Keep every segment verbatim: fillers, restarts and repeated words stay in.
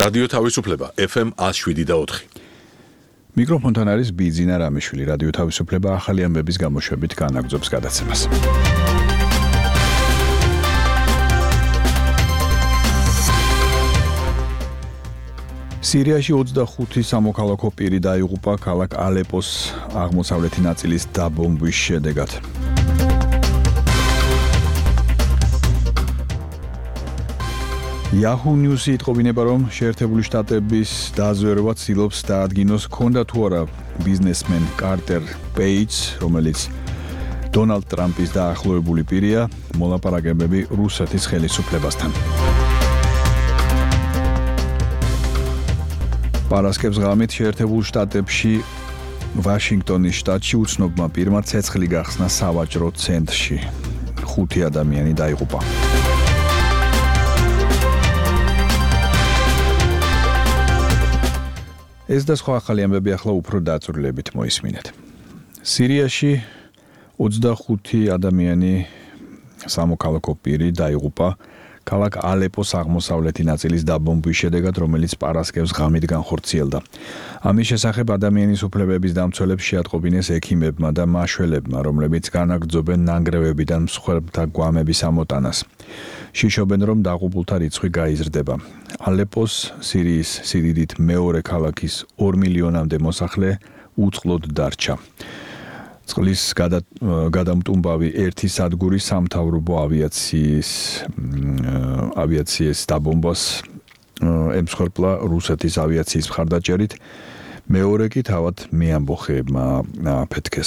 რადიო თავისუფლება ეფ ემ one oh seven და four. მიკროფონთან არის ბიძინა რამიშვილი. რადიო თავისუფლება ახალი ამბების გამოშვებით განაგრძობს გადაცემას. სირიაში ოცდახუთი სამოქალაქო პირი დაიღუპა ქალაქ ალეპოს აღმოსავლეთი ნაწილის დაბომბვის შედეგად. Yahoo News-ი იტყობინება, რომ შეერთებული შტატების დაზვერვა ცდილობს დაადგინოს ქონდა თუ არა ბიზნესმენ კარტერ პეიჯს, რომელიც დონალდ ტრამპის დაახლოებული პირია, მოლაპარაკებები რუსეთის ხელისუფლებასთან. პარასკევს ღამით შეერთებულ შტატებში ვაშინგტონის შტატში უცნობმა პირმა ცეცხლი გახსნა სავაჭრო ცენტრში. ხუთი ადამიანი დაიღუპა. ეს და სხვა ახალი ამბები ახლა უფრო დაწვრილებით მოისმინეთ. სირიაში ოცდახუთი ადამიანი სამოქალაქო პირი დაიღუპა ქალაქ ალეპოს აღმოსავლეთი ნაწილის დაბომბვის შედეგად, რომელიც პარასკევს ღამით განხორციელდა. ამის შესახებ ადამიანის უფლებების დამცველებს შეატყობინეს ექიმებმა და მაშველებმა, რომლებიც განაგრძობენ ნანგრევებიდან მსხვერპლთა გვამების ამოტანას. შიშობენ, რომ დაღუპულთა რიცხვი გაიზრდება. ალეპოს სირიის სიდიდით მეორე ქალაქის ორ მილიონამდე მოსახლე უწყლოდ დარჩა. წყლის გადამტუმბავი ერთი სადგური სამთავრობო ავიაციის ავიაციის დაბომბას ემსხვერპლა რუსეთის ავიაციის მხარდაჭერით, მეორე კი თავად მეამბოხეებმა აფეთქეს.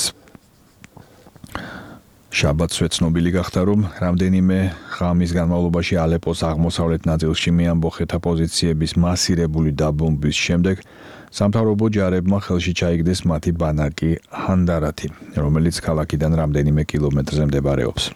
შაბათსვე ცნობილი გახდა, რომ რამდენიმე ღამის განმავლობაში ალეპოს აღმოსავლეთ ნაწილში მეამბოხეთა პოზიციების მასირებული დაბომბვის შემდეგ სამთავრობო ჯარებმა ხელში ჩაიგდეს მათი ბანაკი ჰანდარათი, რომელიც ქალაქიდან რამდენიმე კილომეტრზე მდებარეობს.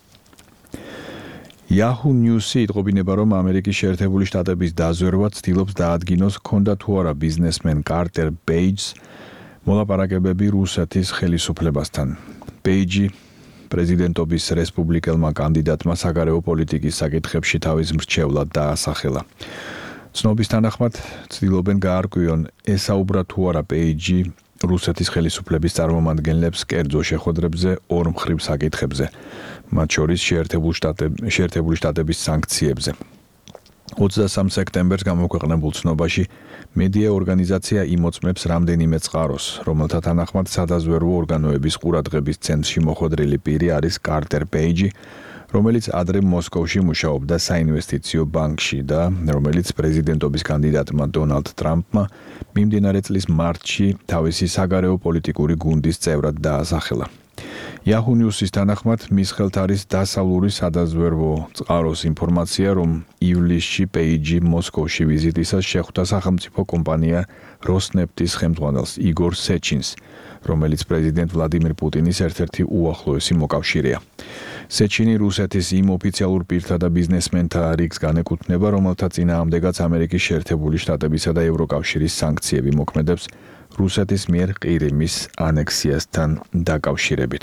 Yahoo News-ი იტყობინება, რომ ამერიკის შეერთებული შტატების დაზვერვა ცდილობს დაადგინოს ქონდა თუ არა ბიზნესმენ კარტერ პეიჯს მოლაპარაკებები რუსეთის ხელისუფლებასთან. პეიჯი პრეზიდენტობის რესპუბლიკელმა კანდიდატმა საგარეო პოლიტიკის საკითხებში თავის მრჩევლად დაასახელა. ცნობის თანახმად ცდილობენ გაარკვიონ, ესაუბრა თუ არა პეიჯი რუსეთის ხელისუფლების წარმომადგენლებს კერძო შეხვედრებზე ორ მხრივ საკითხებზე, მათ შორის შეერთებული შტატების სანქციებზე. ოცდასამ სექტემბერს გამოქვეყნებულ ცნობაში მედია ორგანიზაცია იმოწმებს რამდენიმე წყაროს, რომელთა თანახმად სადაზვერვო ორგანოების ყურადღების ცენტრში მოხვედრილი პირი არის კარტერ პეიჯი, რომელიც ადრე მოსკოვში მუშაობდა საინვესტიციო ბანკში და რომელიც პრეზიდენტობის კანდიდატმა დონალდ ტრამპმა მიმდინარე წლის მარტში თავისი საგარეო პოლიტიკური გუნდის წევრად დაასახელა. Yahoo News-ის თანახმად მის ხელთ არის დასავლური სადაზვერვო წყაროს ინფორმაცია, რომ ივლისში პეიჯი მოსკოვში ვიზიტისას შეხვდა სახელმწიფო კომპანია როსნეფტის ხელმძღვანელს იგორ სეჩინს, რომელიც პრეზიდენტ ვლადიმირ პუტინის ერთ-ერთი უახლოესი მოკავშირეა. სეჩინი რუსეთის იმ ოფიციალურ პირთა და ბიზნესმენთა რიგს განეკუთვნება, რომელთა წინააღმდეგაც ამერიკის შეერთებული შტატებისა და ევროკავშირის სანქციები მოქმედებს რუსეთის მიერ ყირიმის ანექსიასთან დაკავშირებით.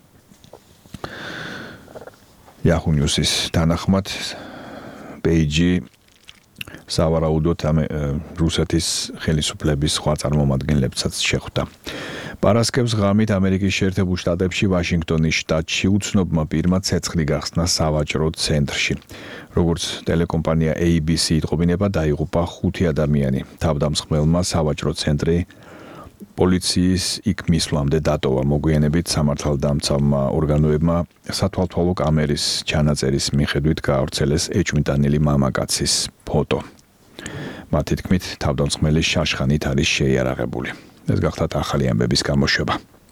Yahoo News-ის თანახმად პეიჯი სავარაუდოდ რუსეთის ხელისუფლების სხვა წარმომადგენლებსაც შეხვდა. პარასკევს ღამით ამერიკის შეერთებულ შტატებში ვაშინგტონის შტატში უცნობმა პირმა ცეცხლი გახსნა სავაჭრო ცენტრში. როგორც ტელეკომპანია A B C იტყობინება, დაიღუპა ხუთი ადამიანი. თავდამსხმელმა სავაჭრო ცენტრი პოლიციის იქ მისვლამდე დატოვა. მოგვიანებით სამართალდამცავმა ორგანოებმა სათვალთვალო კამერის ჩანაწერის მიხედვით გაავრცელეს ეჭვმიტანილი მამაკაცის ფოტო. მათი თქმით, თავდამსხმელი შაშხანით არის შეიარაღებული. ეს გახლავთ ახალი ამბების გამოშვება.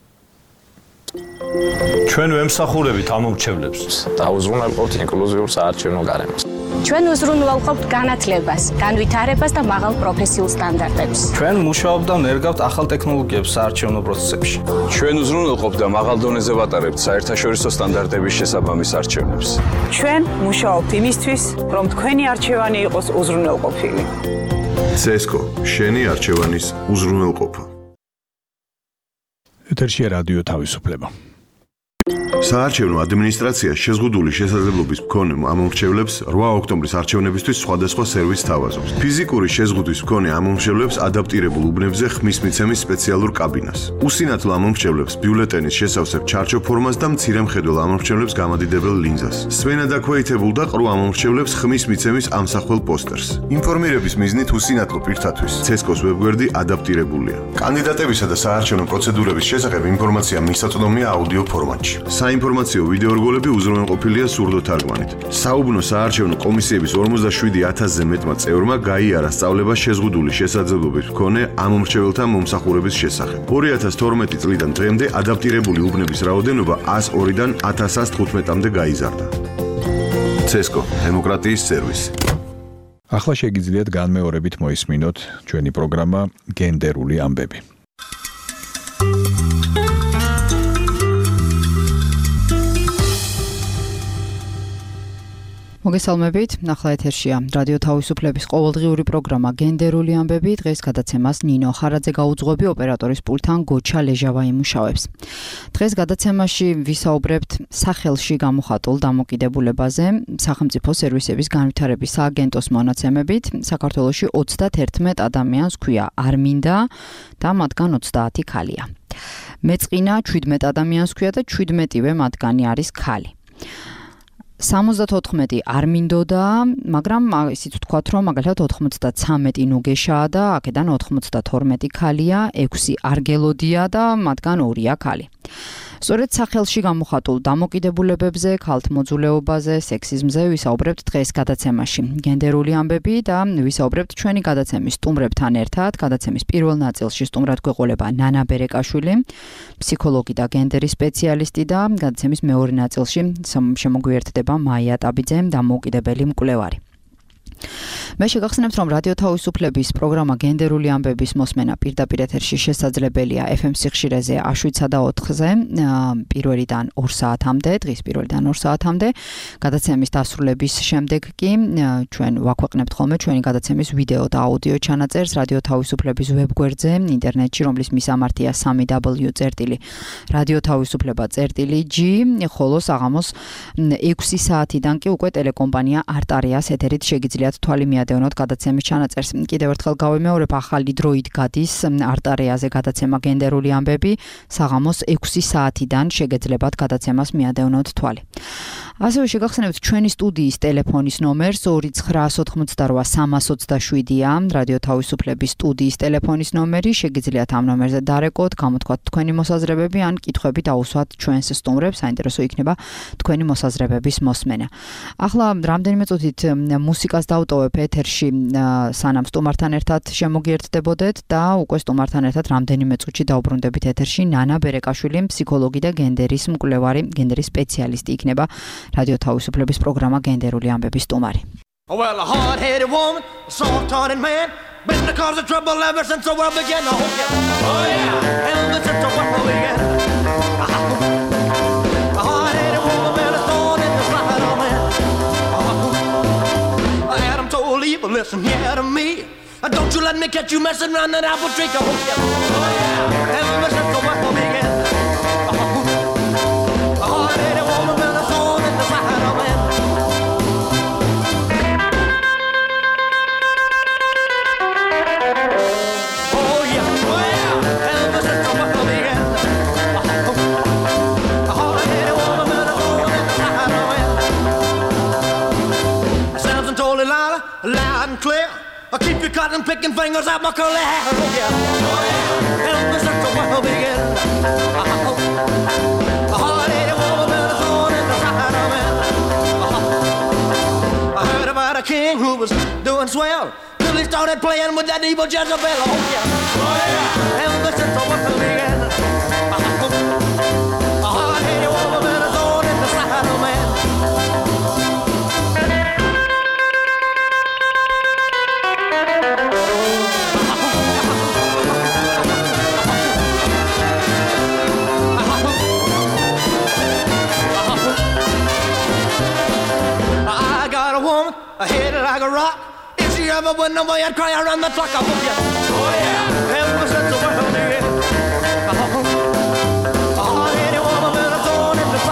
ჩვენ ვემსახურებით ამომრჩევლებს და უზრუნველყოფთ ინკლუზიურ საარჩევნო გარემოს. ჩვენ უზრუნველყოფთ განათლებას, განვითარებას და მაღალ პროფესიულ სტანდარტებს. ჩვენ მუშაობთ და ნერგავთ ახალ ტექნოლოგიებს საარჩევნო პროცესებში. ჩვენ უზრუნველყოფთ და მაღალ დონეზე ვატარებთ საერთაშორისო სტანდარტების შესაბამის არჩევნებს. ჩვენ მუშაობთ იმისთვის, რომ თქვენი არჩევანი იყოს უზრუნველყოფილი. ცესკო, შენი არჩევანის უზრუნველყოფა. ეთერშია რადიო თავისუფლება. საარჩევნო ადმინისტრაცია შეზღუდული შესაძლებლობის მქონე ამომრჩევლებს რვა ოქტომბრის არჩევნებისთვის სხვადასხვა სერვისს თავაზობს. ფიზიკური შეზღუდვის მქონე ამომრჩევლებს ადაპტირებულ უბნებზე ხმის მიცემის სპეციალურ კაბინას. უსინათლო ამომრჩევლებს ბიულეტენის შესავსებ ჩარჩო ფორმას და მცირე მხედველ ამომრჩევლებს გამადიდებელ ლინზას. სვენა დაქვეითებულ და ყრუ ამომრჩევლებს ხმის მიცემის ამსახველ პოსტერს. ინფორმირების მიზნით უსინათლო პირთათვის ცესკოს ვებგვერდი ადაპტირებულია. კანდიდატებისა და საარჩევნო პროცედურების შესახებ ინფორმაცია მისაწვდომია აუდიო ფორმატში. საინფორმაციო ვიდეო რგოლები უზრუნველყოფილია სურდო თარგმანით. საუბნო საარჩევნო კომისიების ორმოცდაშვიდი ათასზე მეტმა წევრმა გაიარა სწავლება შეზღუდული შესაძლებლობის მქონე ამომრჩეველთა მომსახურების შესახებ. ორი ათას თორმეტი წლიდან დღემდე ადაპტირებული უბნების რაოდენობა ათას ორიდან ათას ათას თხუთმეტამდე გაიზარდა. ცესკო დემოკრატიის სერვისი. ახლა შეგიძლიათ განმეორებით მოისმინოთ ჩვენი პროგრამა გენდერული ამბები. მოგესალმებით, ახლა ეთერშია რადიო თავისუფლების ყოველდღიური პროგრამა გენდერული ამბები. დღეს გადაცემას ნინო ხარაძე გაუძღვები, ოპერატორის პულტთან გოჩა ლეჟავა იმუშავებს. დღეს გადაცემაში ვისაუბრებთ სახელში გამოხატულ დამოკიდებულებაზე. სახელმწიფო სერვისების განვითარების სააგენტოს მონაცემებით საქართველოში ოცდაერთმეტ ადამიანს ქვია არ მინდა და მათგან ოცდაათი ქალია. მეწყინა ჩვიდმეტ ადამიანს ქვია და ჩვიდმეტივე მათგანი არის ქალი. სამოცდათოთხმეტი არ მინდოდა, მაგრამ ისიც ვთქვათ, რომ მაგალითად ოთხმოცდათვრამეტი ნუგეშაა და აქედან ოთხმოცდათორმეტი ქალია, ექვსი არ გელოდია და მათგან ორია ქალი. სწორედ სახელში გამოხატულ დამოკიდებულებებზე, ქალთმოძულეობაზე, სექსიზმზე ვისაუბრებთ დღეს გადაცემაში. გენდერული ამბები და ვისაუბრებთ ჩვენი გადაცემის სტუმრებთან ერთად. გადაცემის პირველ ნაწილში სტუმრად გვეყოლება ნანა ბერეკაშვილი, ფსიქოლოგი და გენდერის სპეციალისტი და გადაცემის მეორე ნაწილში შემოგვიერთდება მაია ტაბიძე, დამოუკიდებელი მკვლევარი. მე შეგახსენებთ, რომ რადიო თავისუფლების პროგრამა გენდერული ამბების მოსმენა პირდაპირ ეთერში შესაძლებელია ეფ ემ სიხშირეზე შვიდსა და ოთხზე პირველიდან ორ საათამდე, დღის პირველიდან ორ საათამდე. გადაცემის დასრულების შემდეგ კი ჩვენ ვაქვეყნებთ ხოლმე ჩვენი გადაცემის ვიდეო და აუდიო ჩანაწერს რადიო თავისუფლების ვებგვერდზე ინტერნეტში, რომლის მისამართია სამი დაბლიუ წერტილი რადიო თავისუფლება წერტილი ჯი, ხოლო საღამოს ექვსი საათიდან კი უკვე ტელეკომპანია არტარიას ეთერით შეგიძლიათ თვალი მიადევნოთ გადაცემის ჩანაწერს. კიდევ ერთხელ გავიმეორებ, ახალი დროით გადის არტარიაზე გადაცემა გენდერული ამბები, საღამოს ექვსი საათიდან შეგეძლებათ გადაცემას მიადევნოთ თვალი. ასევე შეგახსენებთ ჩვენი სტუდიის ტელეფონის ნომერს ორი ცხრა ოთხმოცდარვა სამას ოცდაშვიდია, რადიო თავისუფლების სტუდიის ტელეფონის ნომერი, შეგიძლიათ ამ ნომერზე დარეკოთ, გამოთქვათ თქვენი მოსაზრებები ან კითხვები დაუსვათ ჩვენს სტუმრებს, საინტერესო იქნება თქვენი მოსაზრებების მოსმენა. ახლა რამდენიმე წუთით მუსიკას დავტოვებ ეთერში, სანამ სტუმართან ერთად შემოგიერთდებოდეთ და უკვე სტუმართან ერთად რამდენიმე წუთში დავბრუნდებით ეთერში. ნანა ბერეკაშვილი, ფსიქოლოგი და გენდერის მკვლევარი, გენდერის სპეციალისტი იქნება რადიო თავისუფლების პროგრამა გენდერული ამბების სტუმარი. Well, a hard-headed woman, a soft-hearted man, been the cause of trouble ever since the world began. Oh yeah, oh yeah, ever since the world began. A hard-headed woman, been a thorn in the side of man. Adam told Eve, listen here to me. Don't you let me catch you messing around that apple tree. Oh yeah, oh yeah, ever since the world began. A hard-headed woman, been a thorn in the side of man. Oh yeah, oh yeah, ever since the world began. A hard-headed woman, been a thorn in the side of man. Samson told Delilah, loud and clear, I'll keep you cotton picking fingers out my curly hair. Oh yeah, oh yeah, ever since the world began. A hard-headed woman, been a thorn in the side of man. I heard about a king who was doing swell till he started playing with that evil Jezebel. Oh yeah, oh yeah, ever since the world began. A hard-headed woman, been a thorn in the side of man. I got a woman, a head like a rock. If she ever went nowhere, I'd cry around the clock. Oh yeah, oh yeah, ever since the world began. A hard-headed woman, been a thorn in the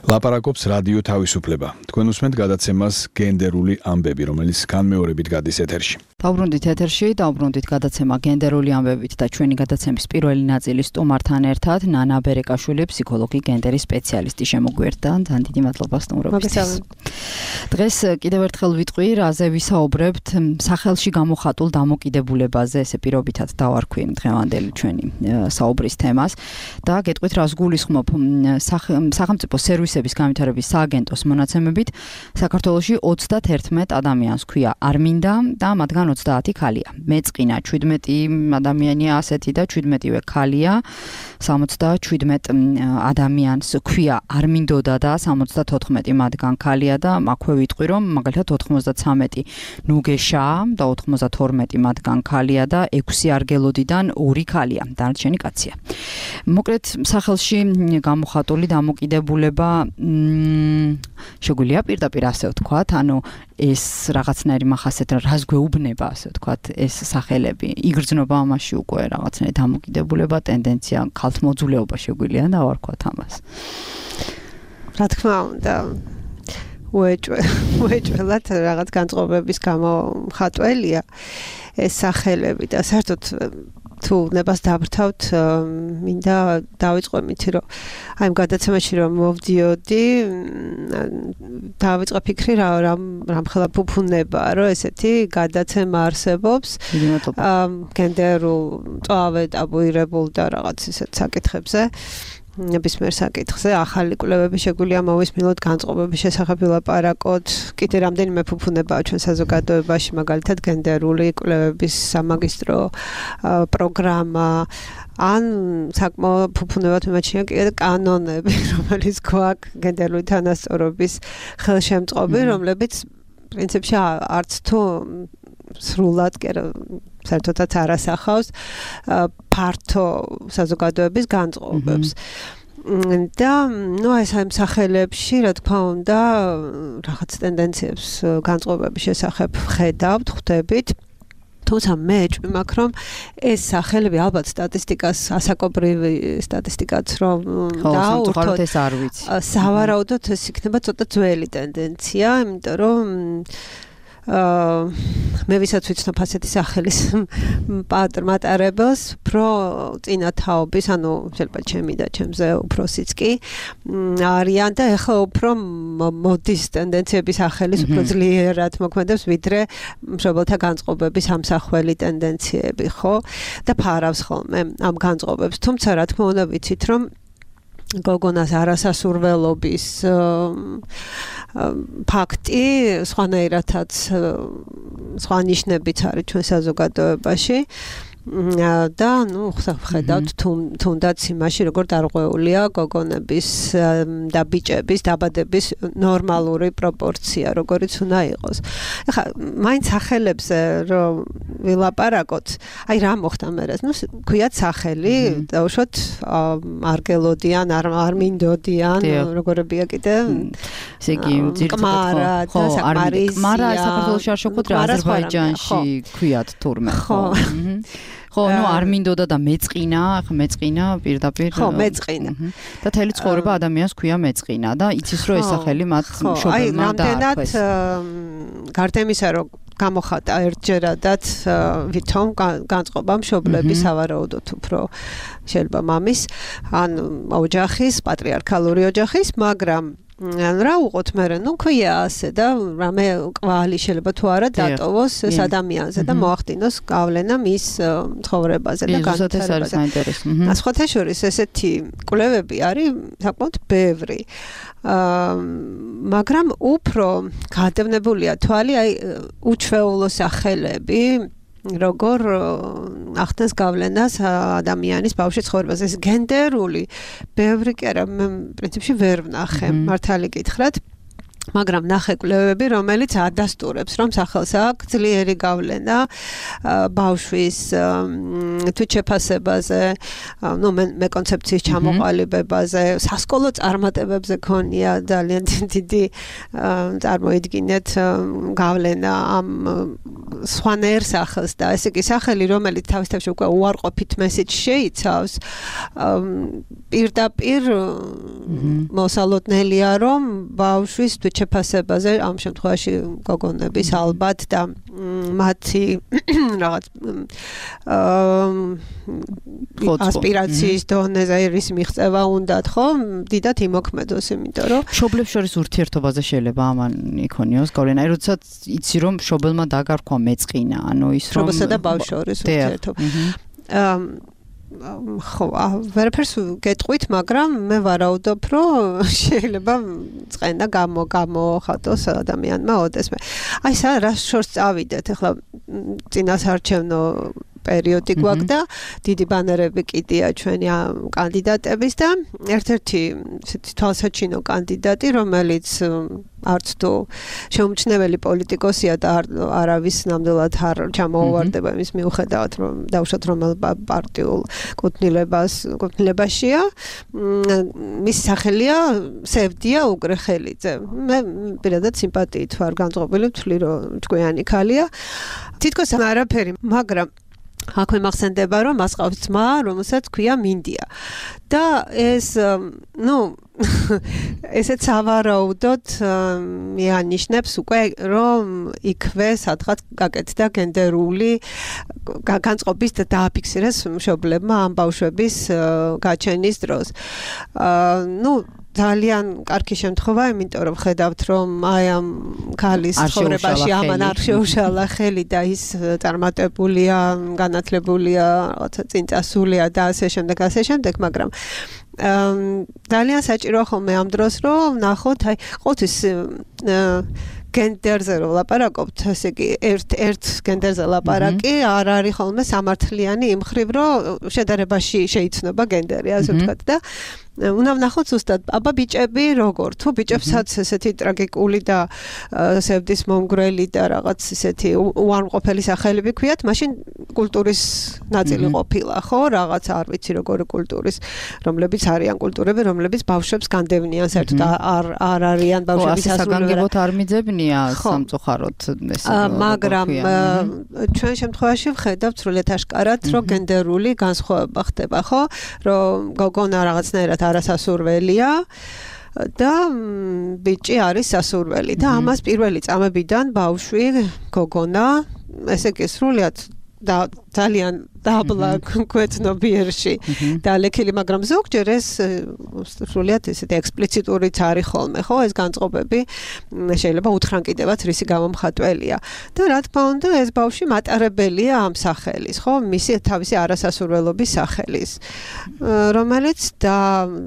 ლაპარაკობს რადიო თავისუფლება. თქვენ უსმენთ გადაცემას გენდერული ამბები, რომელიც განმეორებით გადის ეთერში. დავბრუნდით ეთერში, დავბრუნდით გადაცემა გენდერული ამბებით და ჩვენი გადაცემის პირველი ნაწილი სტუმართან ერთად ნანა ბერეკაშვილი, ფსიქოლოგი, გენდერის სპეციალისტი შემოგვიერთდა. ძალიან დიდი მადლობა სტუმრობისთვის. დღეს კიდევ ერთხელ ვიტყვი, რაზე ვისაუბრებთ სახელში გამოხატულ დამოკიდებულებაზე, ესე პირობითად დავარქვი დღევანდელი ჩვენი საუბრის თემას და გეტყვით რას გულისხმობ სახელმწიფო სერვისების განვითარების სააგენტოს მონაცემებით საქართველოში ოცდაათი ადამიანს ქვია არმინდა და მათგან ოცდაათი ქალია. მეწყინა შვიდმეტი ადამიანია ასეთი და შვიდმეტივე ქალია. სამოცდაშვიდმეტ ადამიანს ქვია არმინდოდა და სამოცდათოთხმეტი მათგან ქალია და აქვე ვიტყვი რომ მაგალითად ოთხმოცდაცამეტი ნუგეშაა და ოთხმოცდათორმეტი მათგან ქალია და ექვსი არგელოდიდან ორი ქალია. დანარჩენი კაცია. მოკლედ სახელში გამოხატული დამოკიდებულება შეგვიძლია პირდაპირ ასე ვთქვათ, ანუ ეს რაღაცნაირი მახასიათი რას გვეუბნება ასე ვთქვათ, ეს სახელები იგრძნობა ამაში უკვე რაღაცნაირი დამოკიდებულება, ტენდენცია, ქალთმოძულეობა შეგვიძლია დავარქვათ ამას. რა თქმა უნდა, უეჭვე, უეჭველად რაღაც განწყობების გამო ხატველია ეს სახელები და საერთოდ თუ ნებას დაბრთავთ, მინდა დავიწყო იმითი, რომ აი ამ გადაცემაში რომ მოვდიოდი, დავიწყო ფიქრი რა რამხელა ფუფუნებაა, რომ ესეთი გადაცემა არსებობს გენდერულ წავე ტაბუირებულ და რაღაც ისეთ საკითხებზე. ნებისმიერ საკითხზე ახალი კვლევები შეგვიძლია მოვისმინოთ, განწყობების შესახებ ვილაპარაკოთ. კიდე რამდენიმე ფუფუნებაა ჩვენ საზოგადოებაში, მაგალითად გენდერული კვლევების სამაგისტრო პროგრამა, ან საკმაოდ ფუფუნებად მიმაჩნია კიდე კანონები, რომელიც გვაქვს გენდერული თანასწორობის ხელშემწყობი, რომლებიც პრინციპში არც თუ სრულად კი არა საერთოდაც არ ასახავს ფართო საზოგადოების განწყობებს. და ნუ ეს ამ სახელებში, რა თქმა უნდა, რაღაც ტენდენციებს განწყობების შესახებ ხედავთ, ხვდებით. თუმცა მე ჭვი მაქვს, რომ ეს სახელები ალბათ სტატისტიკას, ასაკობრივი სტატისტიკაც რომ დაურთოთ, ეს არ ვიცი. სავარაუდოდ ეს იქნება ცოტა ძველი ტენდენცია, იმიტომ რომ მე ვისაც ვიცნობ ასეთი სახელის მატარებელს, უფრო წინა თაობის, ანუ შეიძლება ჩემი და ჩემზე უფროსიც კი არიან და ეხლა უფრო მოდის ტენდენციების სახელის უფრო ძლიერად მოქმედებს, ვიდრე მშობელთა განწყობების ამსახველი ტენდენციები, ხო? და ფარავს ხოლმე ამ განწყობებს. თუმცა რა თქმა უნდა ვიცით, რომ გოგონას არასასურველობის ფაქტი სხვანაირადაც სხვა ნიშნებიც არის ჩვენ საზოგადოებაში და ნუ ხედავთ თუნდაც იმაში როგორ დარღვეულია გოგონების და ბიჭების დაბადების ნორმალური პროპორცია, როგორიც უნდა იყოს. ეხლა მაინც სახელებზე რომ ვილაპარაკოთ, აი რა მოხდა მერე? ნუ ქვიათ სახელი, დაუშვათ არგელოდიან, არმინდოდიან, როგორებია კიდე? ესე იგი, ძირითადად ხო, არმინდო. მარა საქართველოში არ შეხვდით რა აზერბაიჯანში ქვიათ თურმე, ხო? ხო, ნუ არმინდოდა და მეწყინა, ხა მეწყინა პირდაპირ. ხო, მეწყინა. და თელი ცხოვრება ადამიანს ქვია მეწყინა და იცის რომ ეს სახელი მათ მშობელმა დაარქვეს. აი, რამდენად გარდა იმისა, რომ გამოხატა ერთჯერადაც ვითომ განწყობა მშობლების სავარაუდოდ უფრო შეიძლება მამის ან ოჯახის, პატრიარქალური ოჯახის, მაგრამ რა უყოთ მე, ნუ ქვია ასე და რამე კვალი შეიძლება თუ არა დატოვოს ეს ადამიანზე და მოახდინოს გავლენა მის ცხოვრებაზე და განვითარებაზე. სხვათა შორის ესეთი კვლევები არის საკმაოდ ბევრი. მაგრამ უფრო გადავნებულია თვალი აი უჩვეულო სახელები, როგორ ახდენს გავლენას ადამიანის ბავშვის ცხოვრებაზე. ეს გენდერული ბევრი კი არა, მე პრინციპში ვერ ვნახე, მართალი გითხრათ. მაგრამ ნახე კვლევები, რომელიც ადასტურებს, რომ სახელს აქვს ძლიერი გავლენა ბავშვის თვითშეფასებაზე, ნუ მე კონცეფციის ჩამოყალიბებაზე, სასკოლო წარმატებებზე ქონია ძალიან დიდი წარმოიდგინეთ გავლენა ამ სხვანაირ სახელს და ესე იგი სახელი, რომელიც თავის თავში უკვე უარყოფით მესეჯს შეიცავს, პირდაპირ მოსალოდნელია რომ ბავშვის თვითშეფასებაზე ამ შემთხვევაში გოგონების ალბათ და მათი რაღაც ასპირაციის დონეზე ის მიღწევა უნდათ ხო დიდად იმოქმედოს იმიტომ რომ მშობლებს შორის ურთიერთობაზე შეიძლება ამან იქონიოს გავლენა აი როდესაც იცი რომ მშობელმა დაგარქვა მეწყინა ანუ ის რომ მშობელსა და ბავშვს შორის ურთიერთობა ხო, ვერაფერს გეტყვით, მაგრამ მე ვარაუდობ, რომ შეიძლება წყენა გამო გამოხატოს ადამიანმა ოდესმე. აი, სა რა შორს წავიდეთ, ახლა წინასარჩევნო პერიოდი გვაქვს და დიდი ბანერები კიდია ჩვენი კანდიდატების და ერთ-ერთი თვალსაჩინო კანდიდატი, რომელიც არც თუ შეუმჩნეველი პოლიტიკოსია და არავის ნამდვილად არ ჩამოუვარდება იმის მიუხედავად რომ დავუშვათ რომელ პარტიულ კუთვნილებას კუთვნილებაშია მის სახელია სევდია უგრეხელიძე მე პირადად სიმპათიით ვარ განწყობილი ვთვლი რომ ჭკვიანი ქალია თითქოს არაფერი მაგრამ აქვე მახსენდება რომ მას ყავს ძმა რომელსაც ქვია მინდია და ეს ნუ ესეც ავარაუდოდ მიანიშნებს უკვე რომ იქვე სადღაც გაკეთდა გენდერული განწყობის და დააფიქსირეს მშობლებმა ამ ბავშვების გაჩენის დროს ნუ ძალიან კარგი შემთხვევა, იმიტომ რომ ხედავთ რომ აი ამ ქალის ცხოვრებაში ამან არ შეუშალა ხელი და ის წარმატებულია, განათლებულია, რაღაცა წინწასულია და ასე შემდეგ, ასე შემდეგ, მაგრამ ძალიან საჭირო ხოლმე ამ დროს რომ ნახოთ აი ყოველთვის გენდერზე რომ ლაპარაკობთ, ესე იგი ერთ-ერთ გენდერზე ლაპარაკი არ არის ხოლმე სამართლიანი იმ ხრივ რომ შედარებაში შეიცნობა გენდერი, ასე ვთქვათ და უნდა ვნახოთ ზუსტად აბა ბიჭები როგორ თუ ბიჭებსაც ესეთი ტრაგიკული და სევდის მომგვრელი და რაღაც ესეთი უარმყოფელი სახელები ქვიათ მაშინ კულტურის ნაწილი ყოფილა ხო რაღაც არ ვიცი როგორი კულტურის რომლებიც არიან კულტურები რომლებიც ბავშვებს განდევნიან საერთოდ არ არ არიან ბავშვების სასაგანგებოდ არ მიძებნია სამწუხაროდ ესე მაგრამ ჩვენ შემთხვევაში ვხედავთ სრულიად აშკარად რომ გენდერული განსხვავება ხდება ხო რომ გოგონა რაღაცნაირად არასასურველია და ბიჭი არის სასურველი და ამას პირველი წამებიდან ბავშვი გოგონა ესე იგი სრულიად და ძალიან დაბლა გვეცნობიერში დალექილი მაგრამ ზოგჯერ ეს სრულიად ესეთი ექსპლიციტურიც არის ხოლმე ხო ეს განწყობები შეიძლება უთხრან კიდევაც რისი გამომხატველია და რა თქმა უნდა ეს ბავშვი მატარებელია ამ სახელის ხო მისი თავისი არასასურველობის სახელის რომელიც და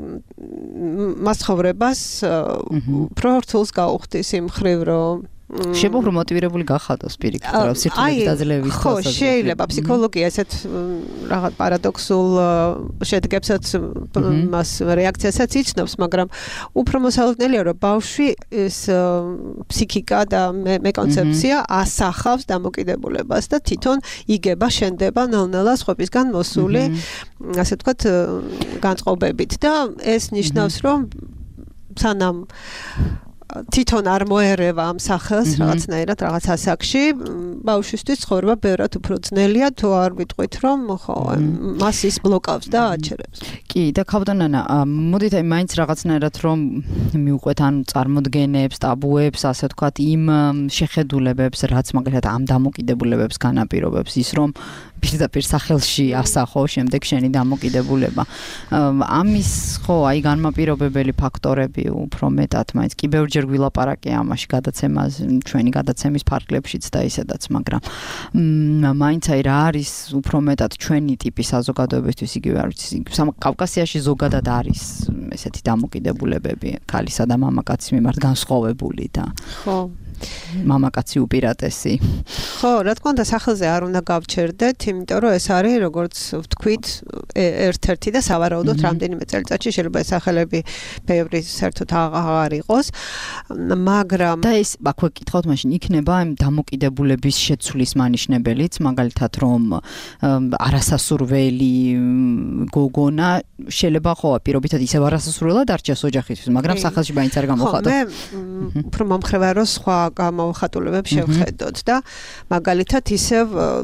მას ცხოვრებას უფრო რთულს გაუხდის იმ ხრივ რომ შეიძლება რომ მოტივირებული გახადოს პირიქით რა სიკვდილის დაძლევის ხო შეიძლება ფსიქოლოგია ესეთ რაღაც პარადოქსულ შედეგებსაც მას რეაქციასაც იცნობს მაგრამ უფრო მოსალოდნელია რომ ბავშვი ეს ფსიქიკა და მე კონცეფცია ასახავს დამოკიდებულებას და თვითონ იგება შენდება ნელ-ნელა სხვებისგან მოსული ასე ვთქვათ განწყობებით და ეს ნიშნავს რომ სანამ თვითონ არ მოერევა ამ სახელს რაღაცნაირად რაღაც ასაკში ბავშვისთვის ცხოვრება ბევრად უფრო ძნელია თუ არ ვიტყვით რომ ხო მას ის ბლოკავს და აჩერებს კი და ქავდანანა მოდით აი მაინც რაღაცნაირად რომ მიუყვეთ ან წარმოდგენებს ტაბუებს ასე ვთქვათ იმ შეხედულებებს რაც მაგალითად ამ დამოკიდებულებებს განაპირობებს ის რომ პირდაპირ სახელში ასახო შემდეგ შენი დამოკიდებულება ამის ხო აი განმაპირობებელი ფაქტორები უფრო მეტად მაინც კი ბევრჯერ გვილაპარაკე ამაში გადაცემას ჩვენი გადაცემის ფარგლებშიც და ისედაც მაგრამ მაინც აი რა არის უფრო მეტად ჩვენი ტიპის საზოგადოებისთვის იგივე არ ვიცი კავკასიაში ზოგადად არის ესეთი დამოკიდებულებები ქალისა და მამაკაცის მიმართ განსხვავებული და ხო მამაკაცი უპირატესი. ხო, რა თქმა უნდა, სახელზე არ უნდა გავჩერდეთ, იმიტომ რომ ეს არის როგორც ვთქვით, ერთ-ერთი და სავარაუდოდ რამდენიმე წელიწადში შეიძლება ეს სახელები ბევრი საერთოდ აღარ იყოს, მაგრამ და ეს აქვე კითხავთ, მაშინ იქნება ამ დამოკიდებულების შეცვლის მანიშნებელიც, მაგალითად რომ არასასურველი გოგონა შეიძლება ხო პირობითად ისევ არასასურველად არჩევს ოჯახისთვის, მაგრამ სახელში მაინც არ გამოხატავს. ხო, მე უფრო მომხრევა რომ სხვა გამოხატულებებს შევხედოთ და მაგალითად ისევ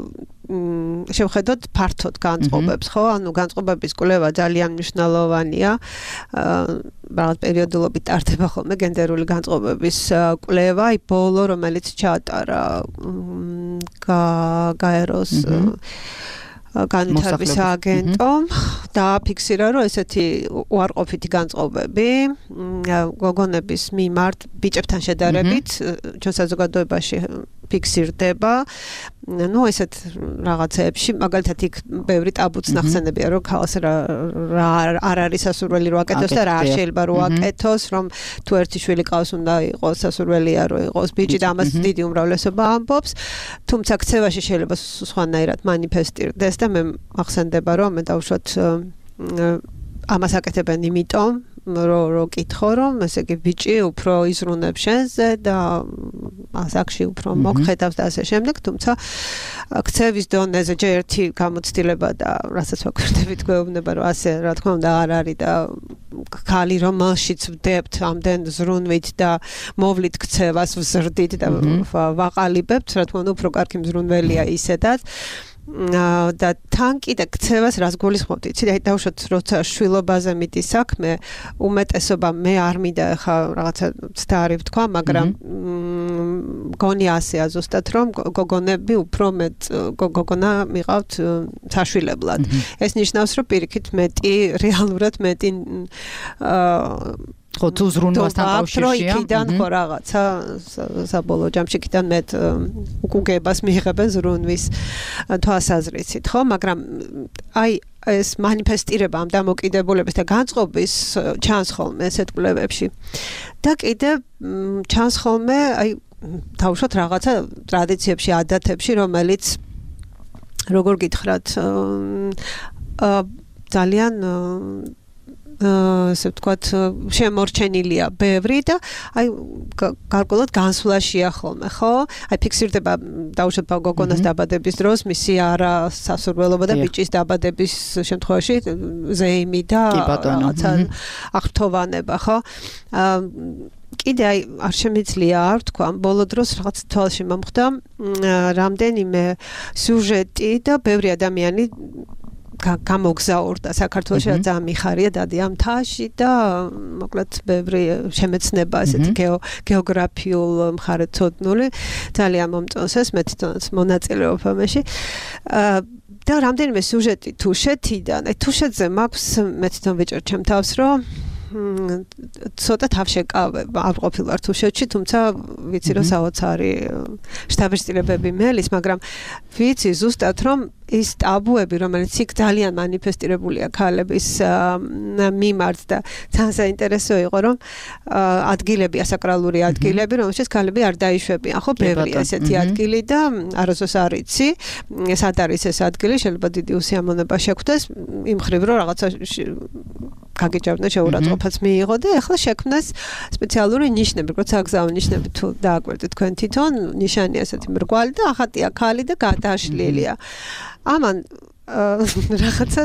შევხედოთ ფართოდ განწყობებს, ხო? ანუ განწყობების კვლევა ძალიან მნიშვნელოვანია. რაღაც პერიოდულობით ტარდება ხოლმე გენდერული განწყობების კვლევა, აი ბოლო რომელიც ჩაატარა გაეროს განვითარების აგენტომ დააფიქსირა, რომ ესეთი უარყოფითი განწყობები გოგონების მიმართ ბიჭებთან შედარებით ჩვენ საზოგადოებაში ფიქსირდება. ნუ ესეთ რაღაცეებში, მაგალითად იქ ბევრი ტაბუც ნახსენებია, რომ ქალს რა არ არის სასურველი რო აკეთოს და რა არ შეიძლება რო აკეთოს, რომ თუ ერთი შვილი ყავს უნდა იყოს სასურველია რო იყოს ბიჭი და ამას დიდი უმრავლესობა ამბობს, თუმცა ქცევაში შეიძლება სხვანაირად მანიფესტირდეს და მე ახსენდება, რომ მე დავუშვათ ამას აკეთებენ იმიტომ რო რო კითხო რომ ესე იგი ბიჭი უფრო იზრუნებს შენზე და ასაკში უფრო მოგხედავს და ასე შემდეგ, თუმცა ქცევის დონეზე ჯერ ერთი გამოცდილება და რასაც ვაკვირდებით გვეუბნება რომ ასე რა თქმა უნდა არ არის და ქალი რომელშიც ვდებთ ამდენ ზრუნვით და მოვლით ქცევას ვზრდით და ვაყალიბებთ, რა თქმა უნდა უფრო კარგი მზრუნველია ისედაც და თან კიდე ქცევას რას გულისხმობთ, იცით, აი დავუშვათ როცა შვილობაზე მიდის საქმე, უმეტესობა მე არ მინდა ხა რაღაცა ცდარი ვთქვა, მაგრამ გონი ასეა ზუსტად რომ გოგონები უფრო მეტ გოგონა მიყავთ საშვილებლად. ეს ნიშნავს რომ პირიქით მეტი რეალურად მეტი ხო თუ ზრუნვასთან კავშირშია. იქიდან ხო რაღაცა საბოლოო ჯამში იქიდან მეტ უკუგებას მიიღებენ ზრუნვის თვალსაზრისით, ხო, მაგრამ აი ეს მანიფესტირება ამ დამოკიდებულების და განწყობის ჩანს ხოლმე ესეთ კვლევებში. და კიდე ჩანს ხოლმე აი თავშოთ რაღაცა ტრადიციებში, ადათებში, რომელიც როგორ გითხრათ ძალიან ასე ვთქვათ, შემორჩენილია ბევრი და აი გარკვეულად განსვლაშია ხოლმე, ხო? აი ფიქსირდება დაუშვათ გოგონას დაბადების დროს მისი არა სასურველობა და ბიჭის დაბადების შემთხვევაში ზეიმი და რაღაცა აღფრთოვანება, ხო? კიდე აი არ შემიძლია არ ვთქვა, ბოლო დროს რაღაც თვალში მომხდა რამდენიმე სიუჟეტი და ბევრი ადამიანი გამოგზაურდა საქართველოში, ძალიან მიხარია დადი ამ თაში და მოკლედ ბევრი შემეცნება ესეთი გეოგრაფიულ მხარეთმცოდნული ძალიან მომწონს მე თვითონაც მონაწილეობ ამაში. და რამდენიმე სიუჟეტი თუშეთიდან, აი თუშეთზე მაქვს მე თვითონ ვიჭერ ჩემ თავს, რომ ცოტა თავშეკავება არ ყოფილვარ თუშეთში, თუმცა ვიცი რომ საოცარი შთაბეჭდილებები მელის, მაგრამ ვიცი ზუსტად რომ ის ტაბუები, რომელიც იქ ძალიან მანიფესტირებულია ქალების მიმართ და ძალიან საინტერესო იყო, რომ ადგილები, ასაკრალური ადგილები, რომელშიც ქალები არ დაიშვებიან, ხო, ბევრია ესეთი ადგილი და არასდროს არ იცი, სად არის ეს ადგილი, შეიძლება დიდი უსიამოვნება შეგვდეს, იმ ხრივ რომ რაღაცა გაგიჭირდა შეურაცხყოფაც მიიღო და ეხლა შექმნეს სპეციალური ნიშნები, როგორც აგზავნ ნიშნები თუ დააკვირდით თქვენ თვითონ, ნიშანია ესეთი მრგვალი და ახატია ქალი და გადაშლილია. ამან რაღაცა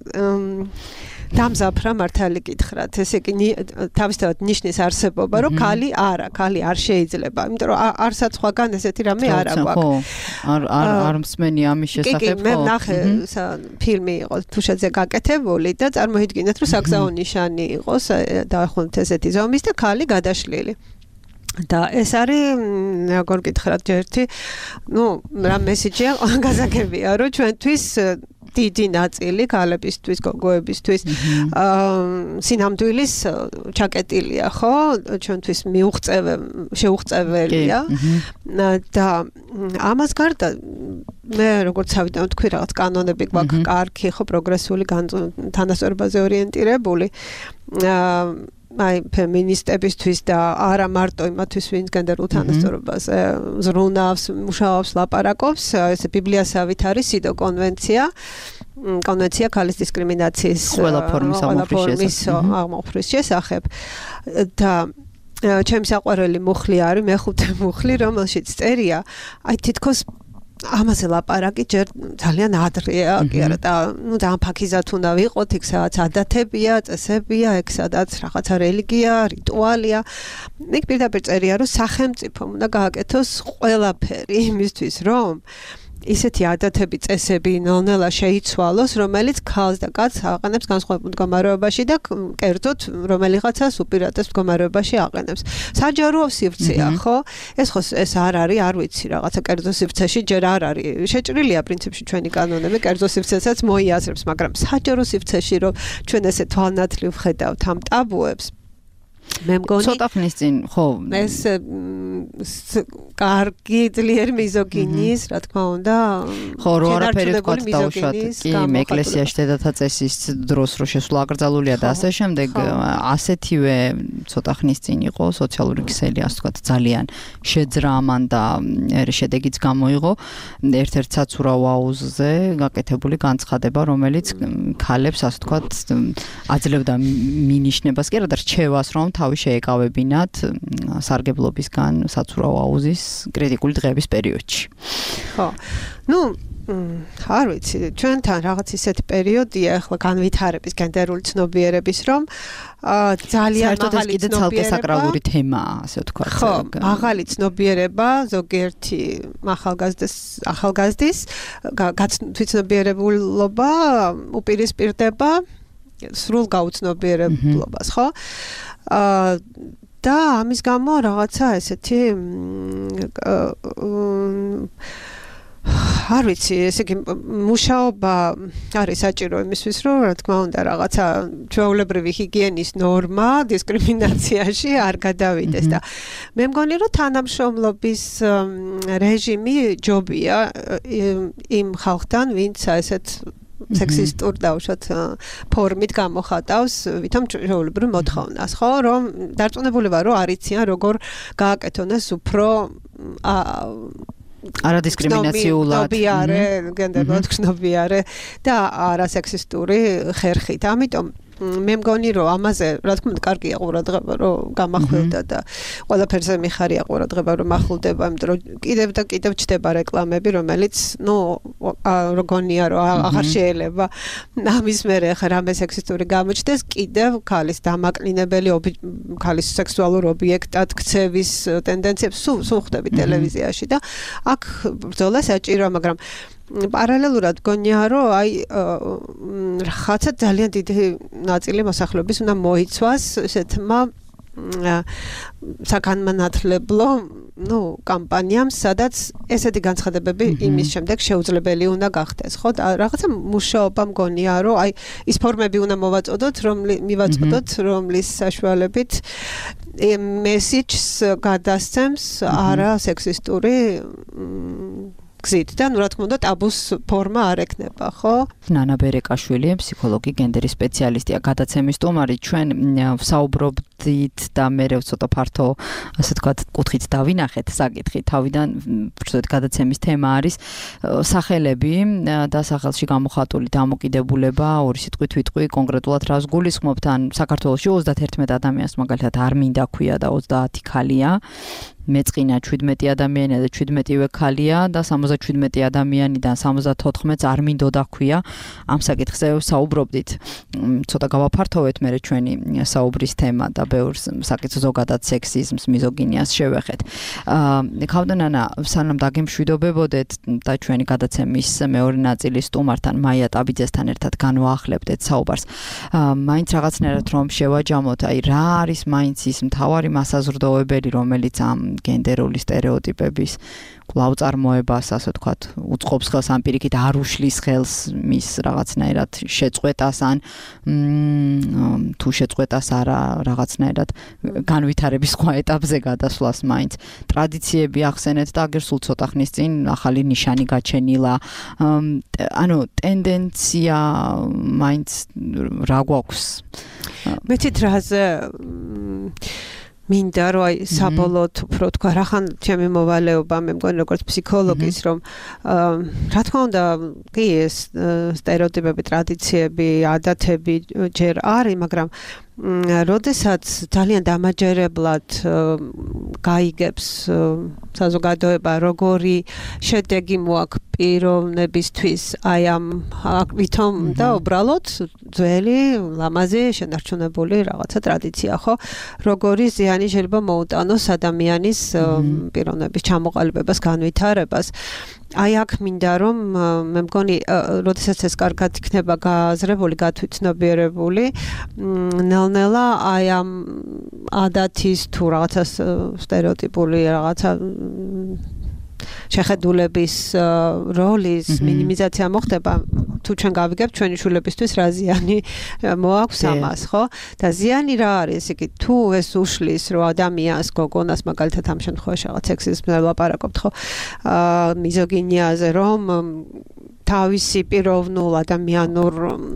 დამზაფრა მართალი გითხრათ, ესე იგი თავისთავად ნიშნის არსებობა, რომ ქალი არა, ქალი არ შეიძლება, იმიტომ რომ არსად სხვაგან ესეთი რამე არ აქვს. არ არ არ მსმენი ამის შესახებ, ხო? მე ნახე ფილმი იყო თუშეთზე გაკეთებული და წარმოიდგინეთ, რომ საგზაო ნიშანი იყოს დაახუნეთ ესეთი ზომის და ქალი გადაშლილი. და ეს არის როგორ გითხრათ ერთი, ნუ რა მესიჯია, გასაგებია, რომ ჩვენთვის დიდი ნაწილი ქალებისთვის, გოგოებისთვის სინამდვილის ჩაკეტილია, ხო? ჩვენთვის მიუღწევე, შეუღწეველია. და ამას გარდა მე როგორც ავიდა თქვი რაღაც კანონები გვაქვს კარგი, ხო, პროგრესული, თანასწორობაზე ორიენტირებული. აი ფემინისტებისთვის და არა მარტო იმათვის, ვინც გენდერულ თანასწორობაზე ზრუნავს, მუშაობს, ლაპარაკობს, ეს ბიბლიასავით არის სიდო კონვენცია. კონვენცია ქალის დისკრიმინაციის ყველა ფორმის აღმოფხრის შესახებ. და ჩემი საყვარელი მუხლი არის მეხუთე მუხლი, რომელშიც წერია, აი თითქოს ამაზე ლაპარაკი ჯერ ძალიან ადრეა, კი არა და ნუ ძალიან ფაქიზად უნდა ვიყოთ, იქ სადაც ადათებია, წესებია, იქ სადაც რაღაცა რელიგია, რიტუალია. იქ პირდაპირ წერია, რომ სახელმწიფომ უნდა გააკეთოს ყველაფერი იმისთვის, რომ ისეთი ადათები, წესები ნელ-ნელა შეიცვალოს, რომელიც ქალს და კაცს აყენებს განსხვავებულ მდგომარეობაში და კერძოდ რომელიღაცას უპირატეს მდგომარეობაში აყენებს. საჯარო სივრცეა, ხო? ეს ხო ეს არ არის, არ ვიცი, რაღაცა კერძო სივრცეში ჯერ არ არის. შეჭრილია პრინციპში ჩვენი კანონები, კერძო სივრცესაც მოიაზრებს, მაგრამ საჯარო სივრცეში რომ ჩვენ ესე თვალნათლივ ხედავთ ამ ტაბუებს მე მგონი ცოტა ხნის წინ ხო ეს კარგი ძლიერ მიზოგინის რა თქმა უნდა ხო რო არაფერი თქვა დაუშვათ კი მე ეკლესიაში დედათა წესის დროს რო შესვლა აკრძალულია და ასე შემდეგ ასეთივე ცოტა ხნის წინ იყო სოციალური ქსელი ასე თქვა ძალიან შეძრა ამან და შედეგიც გამოიღო ერთ-ერთ საცურაო აუზზე გაკეთებული განცხადება რომელიც ქალებს ასე თქვა აძლევდა მინიშნებას კი არა და რჩევას რომ თავი შეეკავებინათ სარგებლობისგან საცურაო აუზის კრიტიკული დღეების პერიოდში. ხო. ნუ არ ვიცი, ჩვენთან რაღაც ისეთი პერიოდია ახლა განვითარების გენდერული ცნობიერების რომ ძალიან მაღალი ცნობიერება საკრალური თემაა, ასე ვთქვათ. ხო, მაღალი ცნობიერება ზოგიერთი ახალგაზრდის ახალგაზრდის თვითცნობიერებულობა უპირისპირდება სრულ გაუცნობიერებლობას, ხო? აა და ამის გამო რაღაცა ესეთი არ ვიცი, ესე იგი მუშაობა არის საჭირო იმისთვის, რომ რა თქმა უნდა რაღაცა ჩვეულებრივი ჰიგიენის ნორმა დისკრიმინაციაში არ გადავიდეს და მე მგონი რომ თანამშრომლობის რეჟიმი ჯობია იმ ხალხთან, ვინც ესეთ სექსისტურ დაუშვათ ფორმით გამოხატავს ვითომ ჩვეულებრივ მოთხოვნას, ხო, რომ დარწმუნებული ვარ, რომ არიციან როგორ გააკეთონეს უფრო არადისკრიმინაციულად ნობიარე, გენდერულად ნობიარე და არასექსისტური ხერხით. ამიტომ მე მგონი რომ ამაზე რა თქმა უნდა კარგია ყურადღება რომ გამახვილდა და ყველაფერზე მიხარია ყურადღება რომ ახულდება, იმიტომ რომ კიდევ და კიდევ ჩდება რეკლამები, რომელიც ნუ როგონია რომ აღარ შეიძლება ამის მერე ხა რამე სექსისტური გამოჩნდეს, კიდევ ქალის დამაკნინებელი ქალის სექსუალურ ობიექტად ქცევის ტენდენციებს სულ სულ ხვდები ტელევიზიაში და აქ ბრძოლა საჭიროა, მაგრამ პარალელურად გონია რომ აი რაღაცა ძალიან დიდი ნაწილი მოსახლეობის უნდა მოიცვას ესეთმა საგანმანათლებლო ნუ კამპანიამ, სადაც ესეთი განცხადებები იმის შემდეგ შეუძლებელი უნდა გახდეს, ხო? და რაღაცა მუშაობა მგონია რომ აი ის ფორმები უნდა მოვაწოდოთ, რომ მივაწოდოთ, რომლის საშუალებით მესიჯს გადასცემს არასექსისტური გზით და ნუ რა თქმა უნდა ტაბუს ფორმა არ ექნება, ხო? ნანა ბერეკაშვილი, ფსიქოლოგი, გენდერის სპეციალისტია, გადაცემის სტუმარი. ჩვენ ვსაუბრობდით და მე ცოტა ფართო, ასე ვთქვათ, კუთხით დავინახეთ საკითხი. თავიდან ვთქვათ, გადაცემის თემა არის სახელები და სახელში გამოხატული დამოკიდებულება, ორი სიტყვით ვიტყვი, კონკრეტულად რას გულისხმობთ, ან საქართველოში ოცდაათერთმეტ ადამიანს მაგალითად არ მინდა ქვია და ოცდაათი ქალია. მეწყინა შვიდმეტი ადამიანია და შვიდმეტივე ქალია და სამოცდაშვიდმეტი ადამიანიდან სამოცდათოთხმეტს არ მინდოდა ქვია. ამ საკითხზე საუბრობდით. ცოტა გავაფართოვეთ მე ჩვენი საუბრის თემა და ბევრ საკითხს ზოგადად სექსიზმს, მიზოგინიას შევეხეთ. აა ქავდანანა, სანამ დაგემშვიდობებოდეთ და ჩვენი გადაცემის მეორე ნაწილის სტუმართან მაია ტაბიძესთან ერთად განვაახლებდეთ საუბარს. აა მაინც რაღაცნაირად რომ შევაჯამოთ, აი რა არის მაინც ის მთავარი მასაზრდოებელი, რომელიც ამ გენდერული სტერეოტიპების კვლავ წარმოებას, ასე ვთქვათ, უწყობს ხელს ამ პირიქით არ უშლის ხელს მის რაღაცნაირად შეწყვეტას ან თუ შეწყვეტას არა რაღაცნაირად განვითარების სხვა ეტაპზე გადასვლას მაინც. ტრადიციები ახსენეთ და აგერ სულ ცოტა ხნის წინ ახალი ნიშანი გაჩენილა. ანუ ტენდენცია მაინც რა გვაქვს? მეცით რაზე მინდა რომ აი საბოლოოდ უფრო თქვა რახან ჩემი მოვალეობა მე მგონი როგორც ფსიქოლოგის რომ რა თქმა უნდა კი ეს სტერეოტიპები, ტრადიციები, ადათები ჯერ არის, მაგრამ როდესაც ძალიან დამაჯერებლად გაიგებს საზოგადოება როგორი შედეგი მოაქვს პიროვნებისთვის აი ამ ვითომ და უბრალოდ ძველი ლამაზი შენარჩუნებული რაღაცა ტრადიცია, ხო? როგორი ზიანი შეიძლება მოუტანოს ადამიანის პიროვნების ჩამოყალიბებას, განვითარებას აი აქ მინდა რომ მე მგონი როდესაც ეს კარგად იქნება გააზრებული, გათვითცნობიერებული, ნელ-ნელა აი ამ ადათის თუ რაღაცა სტერეოტიპული რაღაცა შეხედულების როლის მინიმიზაცია მოხდება, თუ ჩვენ გავიგებთ ჩვენი შვილებისთვის რა ზიანი მოაქვს ამას, ხო? და ზიანი რა არის? იგი თუ ეს უშლის რომ ადამიანს, გოგონას მაგალითად ამ შემთხვევაში რაღაც სექსიზმზე ვლაპარაკობთ, ხო? აა მიზოგინიაზე რომ თავისი პიროვნულ ადამიანურ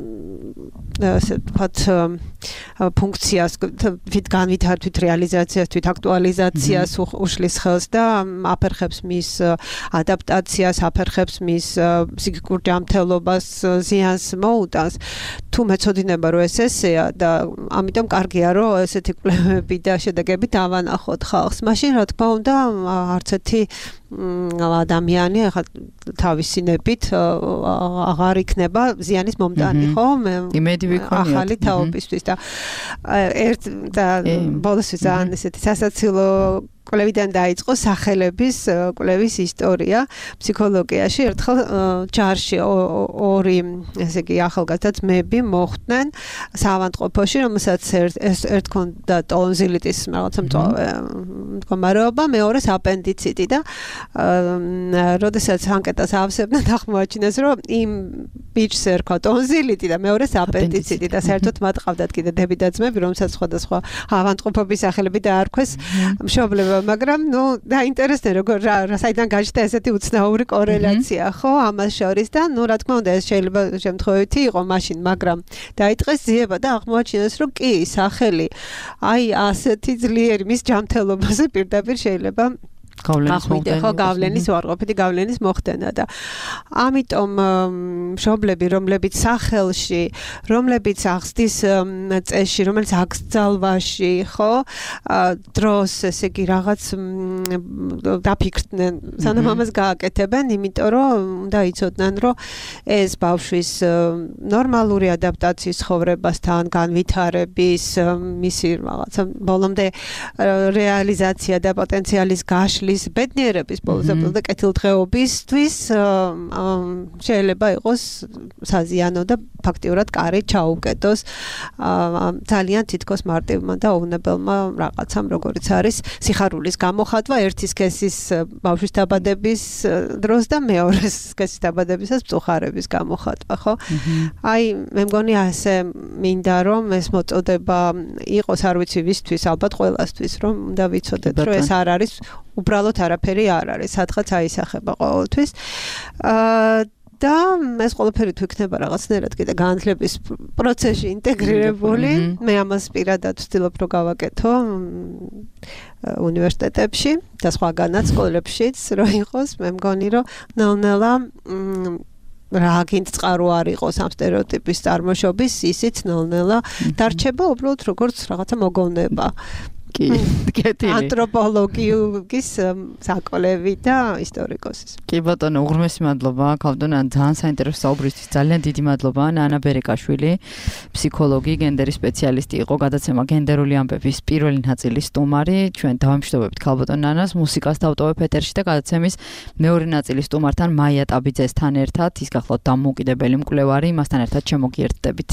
ასე ვთქვათ ფუნქციას თვით განვითარებით რეალიზაციას, თვით აქტუალიზაციას უშლის ხელს და აფერხებს მის ადაპტაციას, აფერხებს მის ფსიქიკურ ჯანმრთელობას, ზიანს მოუტანს. თუ მეცოდინება რომ ეს ესეა და ამიტომ კარგია რომ ესეთი კვლევები და შედეგები დავანახოთ ხალხს. მაშინ რა თქმა უნდა არც ერთი ადამიანი ახლა თავისი ნებით აღარ იქნება ზიანის მომტანი, ხო? იმედი ვიქონიათ ახალი თაობისთვის და ერთ და ბოლოსთვის ძალიან ესეთი სასაცილო კვლევიდან დაიწყო სახელების კვლევის ისტორია ფსიქოლოგიაში. ერთხელ ჯარში ორი ესე იგი ახალგაზრდა ძმები მოხვდნენ საავადმყოფოში, რომელსაც ერთ ჰქონდა ტონზილიტის რაღაცა მდგომარეობა, მეორეს აპენდიციტი და როდესაც ანკეტას ავსებდნენ, აღმოაჩინეს, რომ იმ ბიჭს ერქვა ტონზილიტი და მეორეს აპენდიციტი და საერთოდ მათ ყავდათ კიდე დები და ძმები, რომელსაც სხვადასხვა ავადმყოფობის სახელები დაარქვეს მშობლებმა, მაგრამ ნუ დაინტერესდა როგორ რა საიდან გაჩნდა ესეთი უცნაური კორელაცია, ხო, ამას შორის და ნუ რა თქმა უნდა ეს შეიძლება შემთხვევითი იყო მაშინ, მაგრამ დაიწყეს ძიება და აღმოაჩინეს, რომ კი, სახელი აი ასეთი ძლიერი მის ჯანმრთელობაზე პირდაპირ შეიძლება გავლენის უარყოფითი გავლენის მოხდენა და ამიტომ მშობლები, რომლებიც სახელში, რომლებიც აღზრდის წესში, რომელიც აღზრდალვაში, ხო, დროს, ესე იგი რაღაც დაფიქრდნენ, სანამ ამას გააკეთებენ, იმიტომ რომ უნდა იცოდნენ, რომ ეს ბავშვის ნორმალური ადაპტაციის ცხოვრებასთან, განვითარების, მისი რაღაცა ბოლომდე რეალიზაცია და პოტენციალის გაშლის ბედნიერების ბოლოსა და კეთილდღეობისთვის შეიძლება იყოს საზიანო და ფაქტიურად კარი ჩაუკეტოს ძალიან თითქოს მარტივმა და უვნებელმა რაღაცამ, როგორიც არის სიხარულის გამოხატვა ერთი სქესის ბავშვის დაბადების დროს და მეორე სქესის დაბადებისას მწუხარების გამოხატვა, ხო? აი, მე მგონი ასე მინდა რომ ეს მოწოდება იყოს, არ ვიცი ვისთვის, ალბათ ყველასთვის, რომ უნდა ვიცოდეთ, რომ ეს არ არის უბრალოდ არაფერი არ არის, სადღაც აისახება ყოველთვის. აა და ეს ყველაფერი თუ იქნება რაღაცნაირად კიდე განათლების პროცესში ინტეგრირებული, მე ამას პირადად ვცდილობ რომ გავაკეთო უნივერსიტეტებში და სხვაგანაც სკოლებშიც რომ იყოს, მე მგონი რომ ნელ-ნელა რა გინდ წყარო არ იყოს ამ სტერეოტიპის წარმოშობის, ისიც ნელ-ნელა დარჩება უბრალოდ როგორც რაღაცა მოგონება. კი, კეთილი. ანთროპოლოგიის საკოლევი და ისტორიკოსის. კი ბატონო, უღრმესი მადლობა. ქავდონა ძალიან საინტერესო საუბრისთვის. ძალიან დიდი მადლობა. ნანა ბერეკაშვილი, ფსიქოლოგი, გენდერის სპეციალისტი იყო, გადაცემა გენდერული ამბების პირველი ნაწილის სტუმარი. ჩვენ დავამშვიდობებთ ქალბატონ ნანას, მუსიკას დავტოვებ ეთერში და გადაცემის მეორე ნაწილის სტუმართან მაია ტაბიძესთან ერთად, ის გახლავთ დამოუკიდებელი მკვლევარი, მასთან ერთად შემოგიერთდებით.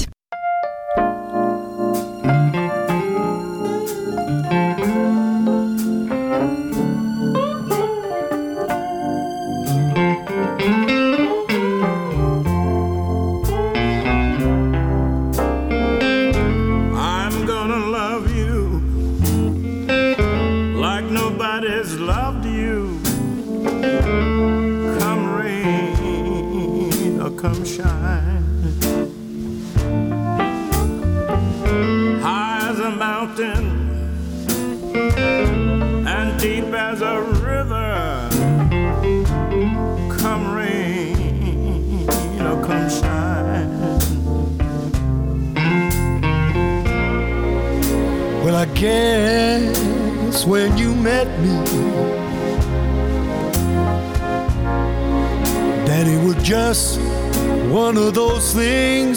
Come shine high as a mountain and deep as a river. Come rain or come shine. Well, I guess when you met me that it was just one of those things.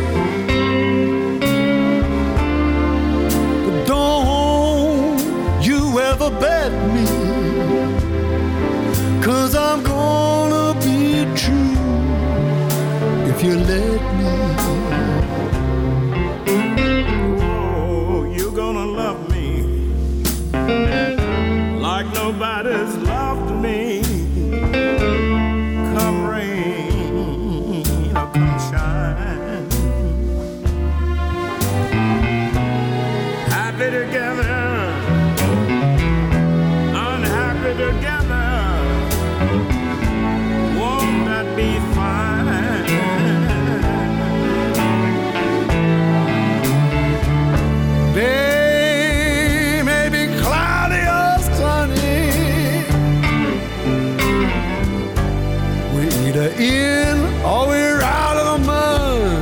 But don't you ever bet me, 'cause I'm gonna if you let me. Oh, you're gonna love me like nobody's loved me. Come rain or come shine, happy together, unhappy together. Won't that be fine? Day may be cloudy or sunny. We're either in or we're out of the mud.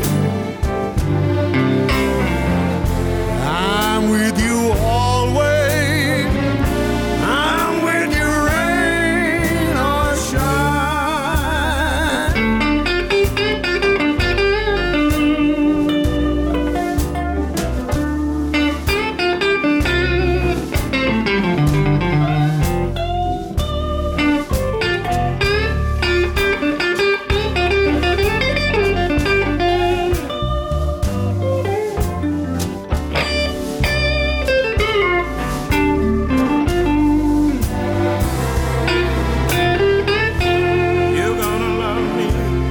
I'm with you always. I'm with you rain or shine. You're gonna love me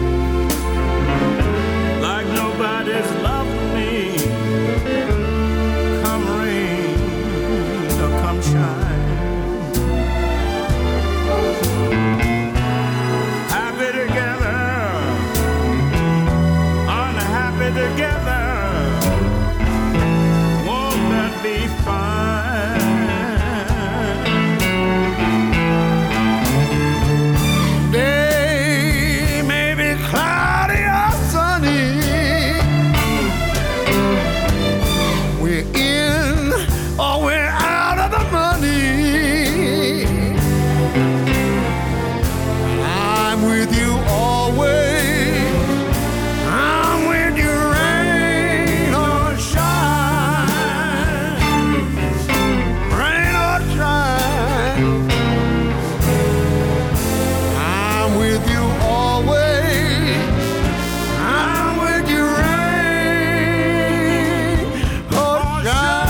like nobody's loved me. Come rain or come shine, happy together, unhappy together. Won't that be fine? Day may be cloudy or sunny. We're in or we're out of the money. I'm with you always. I'm with you rain or shine. Rain or shine. I'm with you always. I'm with you rain or shine.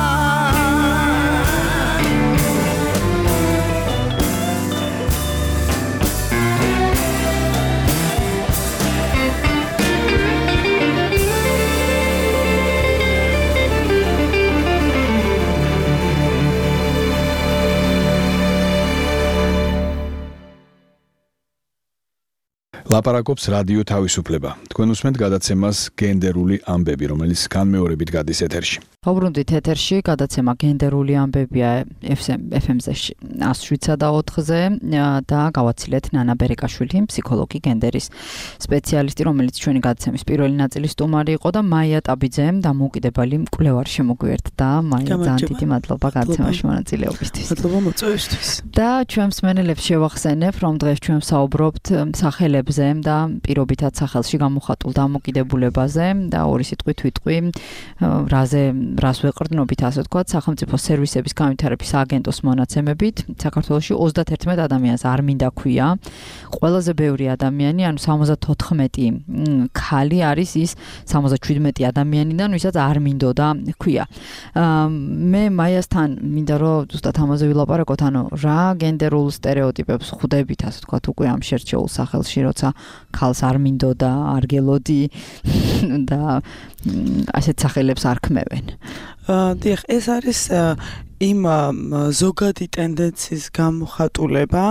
ლაპარაკობს რადიო თავისუფლება. თქვენ უსმენთ გადაცემას გენდერული ამბები, რომელიც განმეორებით გადის ეთერში. ვუბრუნდით ეთერში, გადაცემა გენდერული ამბებია ეფ ემ-ზე one oh seven და ოთხზე და გავაცილეთ ნანა ბერეკაშვილი, ფსიქოლოგი, გენდერის სპეციალისტი, რომელიც ჩვენი გადაცემის პირველი ნაწილის სტუმარი იყო და მაია ტაბიძე, დამოუკიდებელი მკვლევარი შემოგვიერთდა. მაია, ძალიან დიდი მადლობა გადაცემაში მონაწილეობისთვის. მადლობა მოწვევისთვის. და ჩვენ მსმენელებს შევახსენებ, რომ დღეს ჩვენ საუბრობთ სახელებზე და პირობითად სახელში გამოხატულ დამოკიდებულებაზე და ორი სიტყვით ვიტყვი რაზე რას ვეყრდნობით, ასე ვთქვათ, სახელმწიფო სერვისების განვითარების აგენტოს მონაცემებით საქართველოში ოცდაათი ადამიანს არ მინდა ქვია. ყველაზე ბევრი ადამიანი, ანუ სამოცდათოთხმეტი ქალი არის ის სამოცდაშვიდმეტი ადამიანიდან, ვისაც არ მინდოდა ქვია. მე მაიასთან მინდა რომ ზუსტად ამაზე ვილაპარაკოთ, ანუ რა გენდერულ სტერეოტიპებს ხვდებით, ასე ვთქვათ, უკვე ამ შერჩეულ სახელში, როცა ქალს არ მინდოდა, არ გელოდი და ასეთ სახელებს არ ქმევენ. დიახ, ეს არის იმ ზოგადი ტენდენციის გამოხატულება,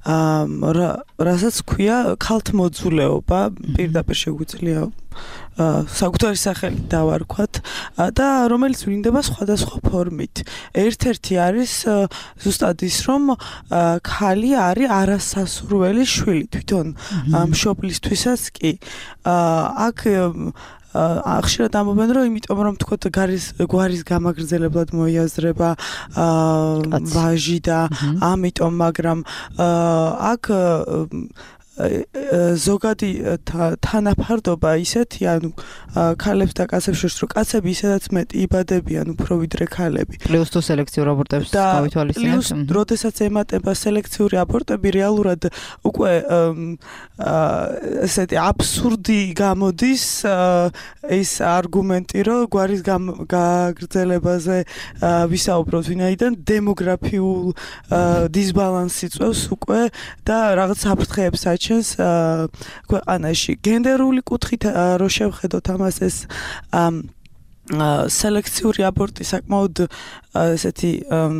რასაც ქვია ქალთმოძულეობა, პირდაპირ შეგვიძლია საკუთარი სახელი დავარქვათ და რომელიც ვლინდება სხვადასხვა ფორმით. ერთ-ერთი არის ზუსტად ის, რომ ქალი არის არასასურველი შვილი თვითონ მშობლისთვისაც კი. აქ ხშირად ამბობენ, რომ იმიტომ რომ თქოთ გარის გვარის გამაგრძელებლად მოიაზრება ვაჟი და ამიტომ, მაგრამ აქ ზოგადი თანაფარდობა ისეთი, ანუ ქალებს და კაცებს შორის, რომ კაცები ისედაც მეტი იბადებიან უფრო ვიდრე ქალები. პლუს თუ სელექციურ აბორტებს გავითვალისწინებთ. პლუს, როდესაც ემატება სელექციური აბორტები, რეალურად უკვე ესეთი აბსურდი გამოდის ეს არგუმენტი, რომ გვარის გაგრძელებაზე ვისაუბროთ, ვინაიდან დემოგრაფიულ დისბალანსი წევს უკვე და რაღაც საფრთხეებს აჩენს ქვეყანაში. გენდერული კუთხით რო შევხედოთ ამას, ეს სელექციური აბორტი საკმაოდ ესეთი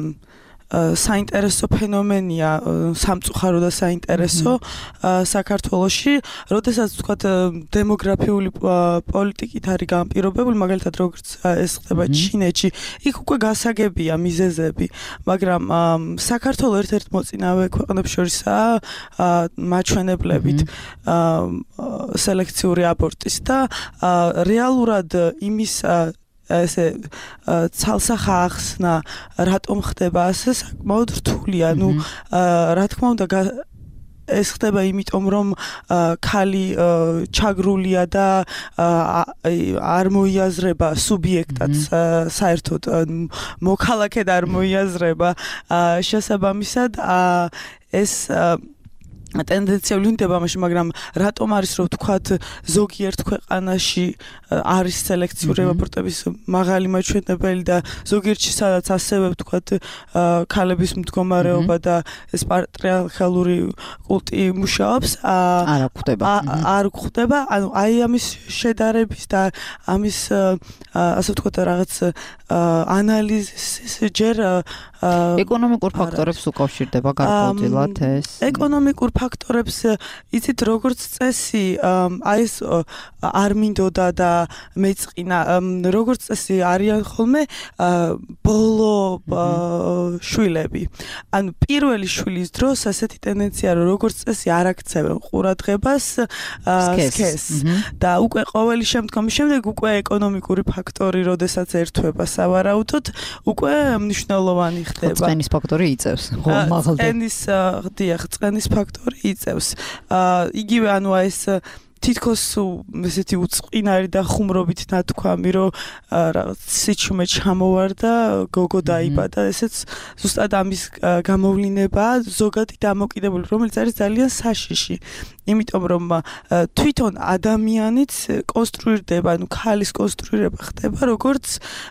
საინტერესო ფენომენია, სამწუხარო და საინტერესო საქართველოში, როდესაც ვთქვათ დემოგრაფიული პოლიტიკით არის განპირობებული, მაგალითად როგორც ეს ხდება ჩინეთში, იქ უკვე გასაგებია მიზეზები, მაგრამ საქართველო ერთ-ერთ მოწინავე ქვეყნებს შორისაა მაჩვენებლებით სელექციური აბორტის და რეალურად იმის ესე ცალსახა ახსნა რატომ ხდება ასე საკმაოდ რთულია. ნუ რა თქმა უნდა ეს ხდება იმიტომ რომ ქალი ჩაგრულია და არ მოიაზრება სუბიექტად საერთოდ მოქალაქედ არ მოიაზრება შესაბამისად ეს ტენდენცია ვლინდება მაშინ, მაგრამ რატომ არის რომ ვთქვათ ზოგიერთ ქვეყანაში არის სელექციური აბორტების მაღალი მაჩვენებელი და ზოგიერთში სადაც ასევე ვთქვათ ქალების მდგომარეობა და ეს პატრიარქალური კულტი მუშაობს არ გვხდება არ გვხდება ანუ აი ამის შედარების და ამის ასე ვთქვათ რაღაც ანალიზის ჯერ ეკონომიკურ ფაქტორებს უკავშირდება გარკვეულწილად ეს ეკონომიკურ ფაქტორებს იცით როგორც წესი აი ეს არ მინდოდა და მეწყინა როგორც წესი არიან ხოლმე ბოლო შვილები ანუ პირველი შვილის დროს ასეთი ტენდენცია რომ როგორც წესი არ აქცევენ ყურადღებას სქესს და უკვე ყოველი შემდგომი შემდეგ უკვე ეკონომიკური ფაქტორი როდესაც ერთვება სავარაუდოდ უკვე მნიშვნელოვანი ხდება წყენის ფაქტორი იწევს ხო მაღალ წყენის დიახ წყენის ფაქტორი იწევს იგივე ანუ ეს თითქოს ესეთი უწყინარი და ხუმრობით ნათქვამი რომ რაღაც სიჩუმე ჩამოვარდა გოგო დაიბადა ესეც ზუსტად ამის გამოვლინება ზოგადი დამოკიდებული რომელიც არის ძალიან საშიში იმიტომ რომ თვითონ ადამიანიც კონსტრუირდება ანუ ქალის კონსტრუირება ხდება როგორც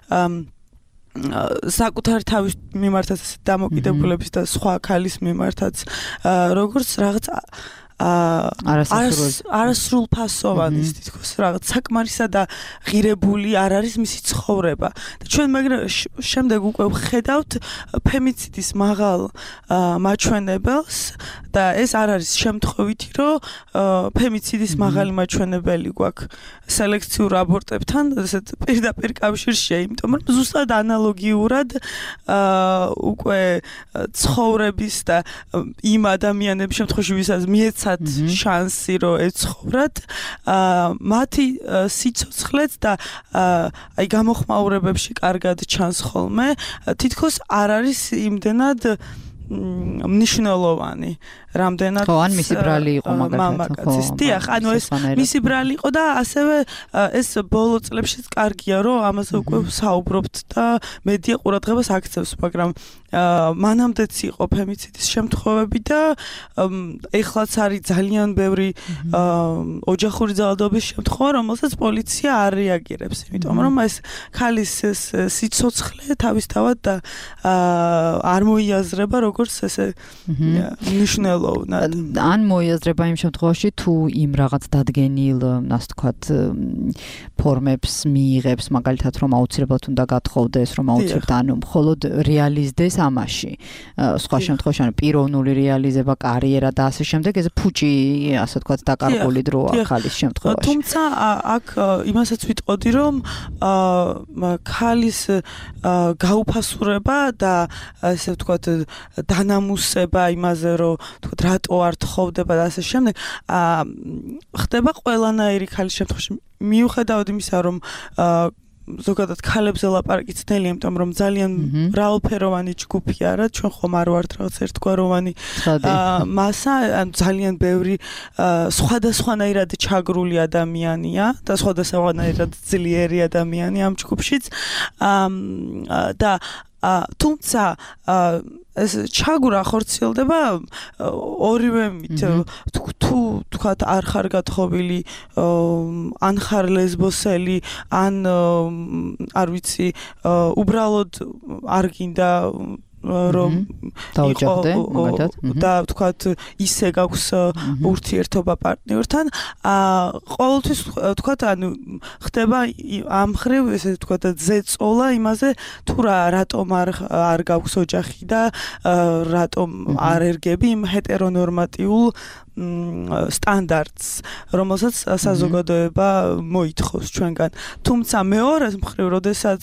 საკუთარი თავის მიმართაც დამოკიდებულების და სხვა ქალის მიმართაც როგორც რაღაც არასრულ ფასოვანი თითქოს რაღაც საკმარისა და ღირებული არ არის მისი ცხოვრება და ჩვენ მაგრამ შემდეგ უკვე ვხედავთ ფემიციდის მაღალ მაჩვენებელს და ეს არ არის შემთხვევითი რომ ფემიციდის მაღალი მაჩვენებელი გვაქვს სელექციურ აბორტებთან ესეთ პირდაპირ კავშირშია იმიტომ რომ ზუსტად ანალოგიურად უკვე ცხოვრების და იმ ადამიანების შემთხვევაში ვისაც მიეცა შანსი რომ ეცხოვრათ მათი სიცოცხლეც და აი გამოხმაურებებში კარგად ჩანს ხოლმე თითქოს არ არის იმდენად მნიშვნელოვანი რამდენად ხო ან მისი ბრალი იყო მაგალითად ხო დიახ ანუ ეს მისი ბრალი იყო და ასევე ეს ბოლო წლებშიც კარგია რომ ამაზე უკვე საუბრობთ და მედია ყურადღებას აქცევს მაგრამ მანამდეც იყო ფემიციდის შემთხვევები და ეხლაც არის ძალიან ბევრი ოჯახური ძალადობის შემთხვევა რომელსაც პოლიცია არ რეაგირებს იმიტომ რომ ეს ქალის სიცოცხლე თავისთავად და არ მოიაზრება როგორც ესე მნიშვნელოვნად ან მოიაზრება იმ შემთხვევაში თუ იმ რაღაც დადგენილ ასე ვთქვათ ფორმებს მიიღებს მაგალითად რომ აუცილებლად უნდა გათხოვდეს რომ აუცილებლად ანუ მხოლოდ რეალიზდეს ამაში სხვა შემთხვევაში ანუ პიროვნული რეალიზება კარიერა და ასე შემდეგ ეს ფუჭი ასე ვთქვათ დაკარგული დროა ხალის შემთხვევაში თუმცა აქ იმასაც ვიტყოდი რომ ქალის გაუფასურება და ასე ვთქვათ დანამუსება იმაზე რომ ვთქვათ რატო არ თხოვდება და ასე შემდეგ ხდება ყველანაირი ქალის შემთხვევაში მიუხედავად იმისა რომ ზოგადად ქალებზე ლაპარაკი ძნელი, იმიტომ რომ ძალიან მრავალფეროვანი ჯგუფია რა, ჩვენ ხომ არ ვართ რაღაც ერთგვაროვანი მასა, ანუ ძალიან ბევრი სხვადასხვანაირად ჩაგრული ადამიანია და სხვადასხვანაირად ძლიერი ადამიანი ამ ჯგუფშიც და თუმცა ეს ჩაგვრა ხორციელდება ორივემით თუ თქვათ არ ხარ გათხოვილი ან ხარ ლესბოსელი ან არ ვიცი უბრალოდ არ გინდა რომ დაუჯახდე მაგათაც და თქვათ ისე გაქვს ურთიერთობა პარტნიორთან ყოველთვის თქვათ ანუ ხდება ამ ხრივ ესე თქვათ ზეწოლა იმაზე თუ რა რატომ არ არ გაქვს ოჯახი და რატომ არ ერგები იმ ჰეტერონორმატიულ სტანდარტს, რომელსაც საზოგადოება მოითხოვს ჩვენგან. თუმცა მეორე მხრივ, როდესაც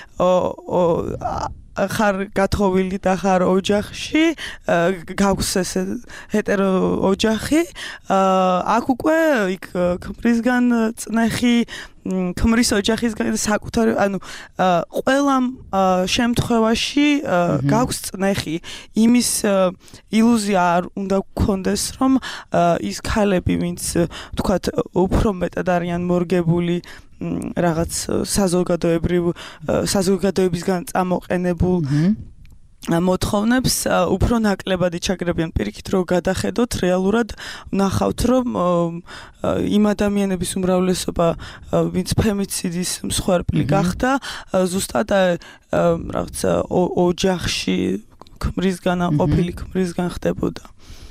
ხარ გათხოვილი და ხარ ოჯახში, გაქვს ესე ჰეტერო ოჯახი, აქ უკვე იქ ქმრისგან წნეხი ქმრის ოჯახისგან საკუთარი, ანუ ყველა შემთხვევაში გაქვს წნეხი. იმის ილუზია არ უნდა გქონდეს, რომ ის ქალები, ვინც თქვათ უფრო მეტად არიან მორგებული რაღაც საზოგადოებრივ საზოგადოებისგან წამოყენებულ მოთხოვნებს უფრო ნაკლებადი ჩაგრებიან. პირიქით რო გადახედოთ, რეალურად ვნახავთ, რომ იმ ადამიანების უმრავლესობა, ვინც ფემიციდის მსხვერპლი გახდა, ზუსტად რაღაც ოჯახში ქმრისგან, ყოფილი ქმრისგან ხდებოდა.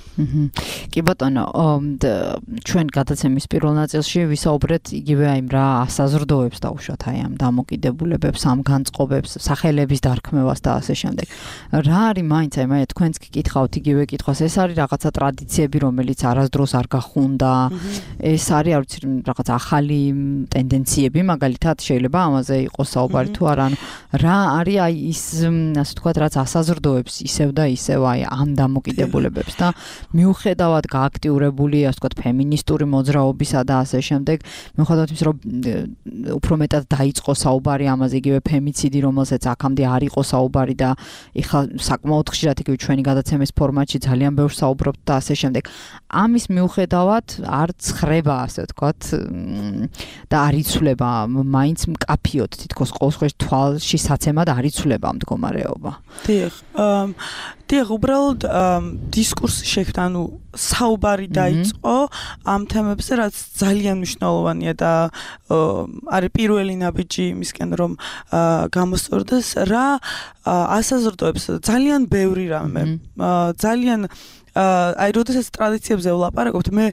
კი ბატონო, ჩვენ გადაცემის პირველ ნაწილში ვისაუბრეთ იგივე აი რა ასაზრდოებს დაუშვათ აი ამ დამოკიდებულებებს, ამ განწყობებს, სახელების დარქმევას და ასე შემდეგ. რა არის მაინც აი მე თქვენც გიკითხავთ იგივე კითხვას, ეს არის რაღაცა ტრადიციები, რომელიც არასდროს არ გახუნდა, ეს არის არ ვიცი რაღაც ახალი ტენდენციები, მაგალითად შეიძლება ამაზე იყოს საუბარი თუ არა, ანუ რა არის აი ის ასე ვთქვათ, რაც ასაზრდოებს ისევ და ისევ აი ამ დამოკიდებულებებს და მიუხედავად გააქტიურებული, ასე ვთქვათ, ფემინისტური მოძრაობისა და ასე შემდეგ, მიუხედავად იმისა, რომ უფრო მეტად დაიწყო საუბარი ამაზე, იგივე ფემიციდი, რომელზეც აქამდე არ იყო საუბარი და ეხლა საკმაოდ ხშირად იგივე ჩვენი გადაცემის ფორმატში ძალიან ბევრ საუბრობთ და ასე შემდეგ. ამის მიუხედავად არ ცხრება, ასე ვთქვათ, და არ იცვლება, მაინც მკაფიოდ თითქოს ყოველ შემთხვევაში თვალში საცემად არ იცვლება მდგომარეობა. დიახ. დიახ, უბრალოდ დისკურსი შექმნა, ანუ საუბარი დაიწყო ამ თემებზე, რაც ძალიან მნიშვნელოვანია და არის პირველი ნაბიჯი იმისკენ, რომ გამოსწორდეს რა ასაზრდოებს ძალიან ბევრი რამე. ძალიან აი როდესაც ტრადიციებზე ვლაპარაკობთ, მე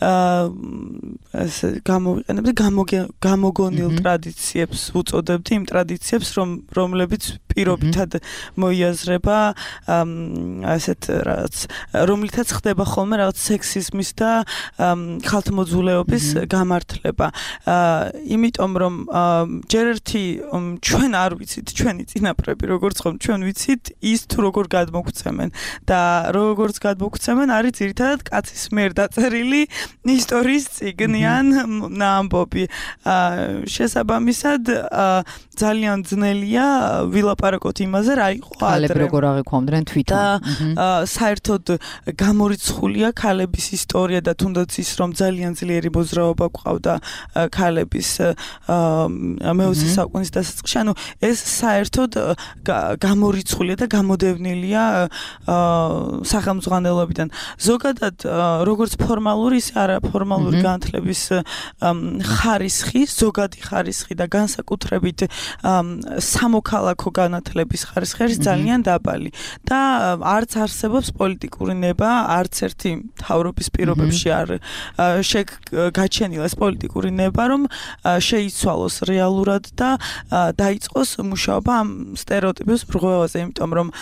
ესე გამოვიყენებდი გამოგონილ ტრადიციებს უწოდებდი იმ ტრადიციებს, რომ რომლებიც პირობითად მოიაზრება ასეთ რაღაც რომლითაც ხდება ხოლმე რაღაც სექსიზმის და ხალხმოძულეობის გამართლება. იმიტომ რომ ჯერ ერთი ჩვენ არ ვიცით, ჩვენი წინაპრები როგორც ხომ ჩვენ ვიცით ის თუ როგორ გადმოგვცემენ და როგორც გადმოგვცემენ არის ძირითადად კაცის მიერ დაწერილი ისტორიის წიგნი ან ამბობი. შესაბამისად ძალიან ძნელია ვილაპარაკოთ იმაზე, რა იყო ადრე. ქალები როგორ აღიქვამდნენ თვითონ. და საერთოდ გამორიცხულია ქალების ისტორია და თუნდაც ის, რომ ძალიან ძლიერი მოძრაობა გვყავდა ქალების მეოცე საუკუნის დასაწყისში. ანუ ეს საერთოდ გამორიცხულია და გამოდევნილია სახელმძღვანელოებიდან. ზოგადად როგორც ფორმალური, ისე არაფორმალური განათლების ხარისხი, ზოგადი ხარისხი და განსაკუთრებით სამოქალაქო განათლების ხარისხი არის ძალიან დაბალი და არც არსებობს პოლიტიკური ნება, არც ერთი მთავრობის პირობებში არ შეგაჩენილეს პოლიტიკური ნება, რომ შეიცვალოს რეალურად და დაიწყოს მუშაობა ამ სტერეოტიპების ბრღვევაზე, იმიტომ რომ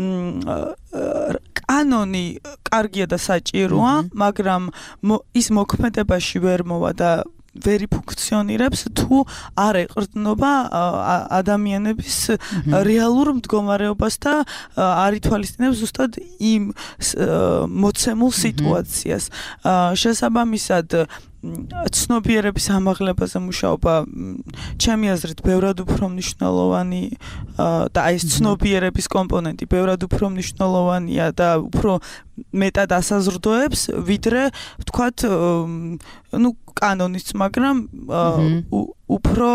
კანონი კარგია და საჭიროა, მაგრამ ის მოქმედებაში ვერ მოვა და ვერ ფუნქციონირებს თუ არ ეყრდნობა ადამიანების რეალურ მდგომარეობას და არ ითვალისწინებს ზუსტად იმ მოცემულ სიტუაციას. შესაბამისად ცნობიერების ამაღლებაზე მუშაობა ჩემი აზრით ბევრად უფრო მნიშვნელოვანი და აი ეს ცნობიერების კომპონენტი ბევრად უფრო მნიშვნელოვანია და უფრო მეტად ასაზრდოებს ვიდრე ვთქვათ ну კანონიც მაგრამ უფრო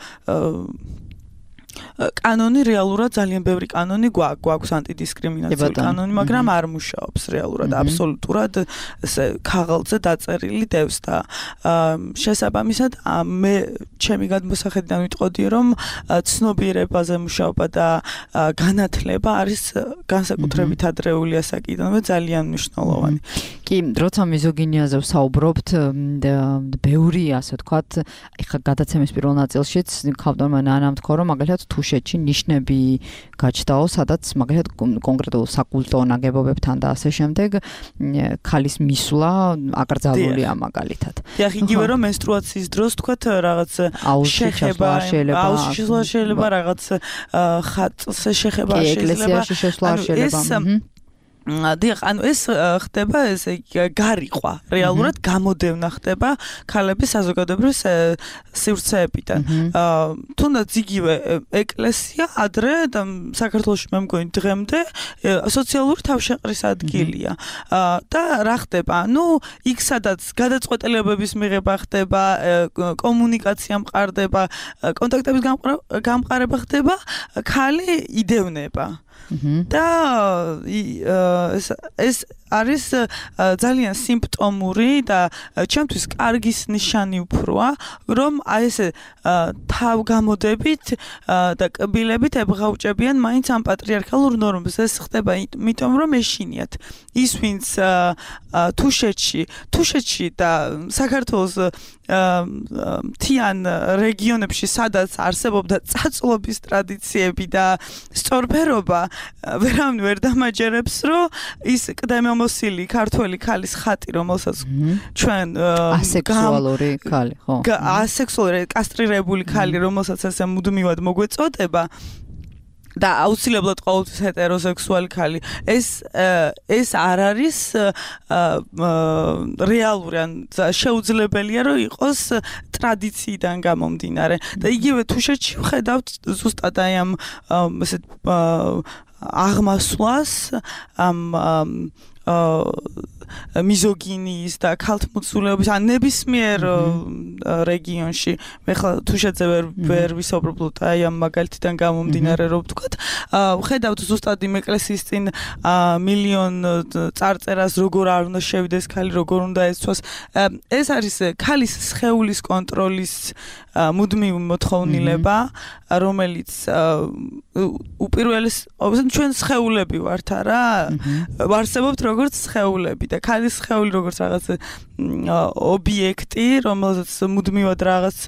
კანონი რეალურად ძალიან ბევრი კანონი გვაქვს ანტიდისკრიმინაციული კანონი, მაგრამ არ მუშაობს რეალურად, აბსოლუტურად ესე ქაღალდზე დაწერილი დევს და შესაბამისად მე ჩემი გადმოსახედიდან ვიტყოდი რომ ცნობიერებაზე მუშაობა და განათლება არის განსაკუთრებით ადრეული ასაკიდანვე ძალიან მნიშვნელოვანი. კი, როცა მიზოგინიაზე ვსაუბრობთ, ბევრი ასე ვთქვათ, ეხლა გადაცემის პირველ ნაწილშიც ქავდორმა ნანამ თქვა რომ მაგალითად თუშეთში ნიშნები გაჩდაო, სადაც მაგალითად კონკრეტულ საკულტო ნაგებობებთან და ასე შემდეგ ქალის მისვლა აკრძალულია მაგალითად. დიახ, იგივე რომ მენსტრუაციის დროს თქვათ რაღაც შეხება, აუზში შეიძლება რაღაც ხატს შეხება შეიძლება. კი, ეკლესიაში შესვლა შეიძლება. დიახ, ანუ ეს ხდება ესე გარიყვა, რეალურად გამოდევნა ხდება ქალების საზოგადოებრივ სივრცეებიდან. თუნდაც იგივე ეკლესია ადრე და საქართველოში მე მგონი დღემდე სოციალური თავშეყრის ადგილია. და რა ხდება? ანუ იქ სადაც გადაწყვეტილებების მიღება ხდება, კომუნიკაცია მყარდება, კონტაქტების გამყარება ხდება, ქალი იდევნება. და ეს არის ძალიან სიმპტომური და ჩემთვის კარგის ნიშანი უფროა, რომ აი ესე თავგამოდებით და კბილებით ებღაუჭებიან მაინც ამ პატრიარქალურ ნორმებს. ეს ხდება იმიტომ, რომ ეშინიათ ის, ვინც თუშეთში, თუშეთში და საქართველოს მთიან რეგიონებში, სადაც არსებობდა წაწლობის ტრადიციები და სწორფერობა, ვერავინ ვერ დამაჯერებს, რომ ის კდემომოსილი ქართველი ქალის ხატი, რომელსაც ჩვენ ასექსუალური ქალი, ხო? ასექსუალური კასტრირებული ქალი, რომელსაც ასე მუდმივად მოგვეწოდება და აუცილებლად ყოველთვის ჰეტეროსექსუალი ქალი. ეს ეს არ არის რეალური, ან შეუძლებელია რომ იყოს ტრადიციიდან გამომდინარე. და იგივე თუშეთში ვხედავთ ზუსტად აი ამ ესეთ აღმასვლას ამ მიზოგინიის და ქალთმოცულობის ან ნებისმიერ რეგიონში მე ხა თუშეთზე ვერ ვერ ვისაუბრობთ აი ამ მაგალითიდან გამომდინარე რომ ვთქვათ ვხედავთ ზუსტად იმ ეკლესიის წინ მილიონ წარწერას როგორ არ უნდა შევიდეს ქალი როგორ უნდა ეცვას ეს არის ქალის სხეულის კონტროლის მუდმივი მოთხოვნილება რომელიც უპირველეს ჩვენ სხეულები ვართ არა ვარსებობთ როგორც სხეულები და ქალის სხეული როგორც რაღაც ობიექტი რომელსაც მუდმივად რაღაც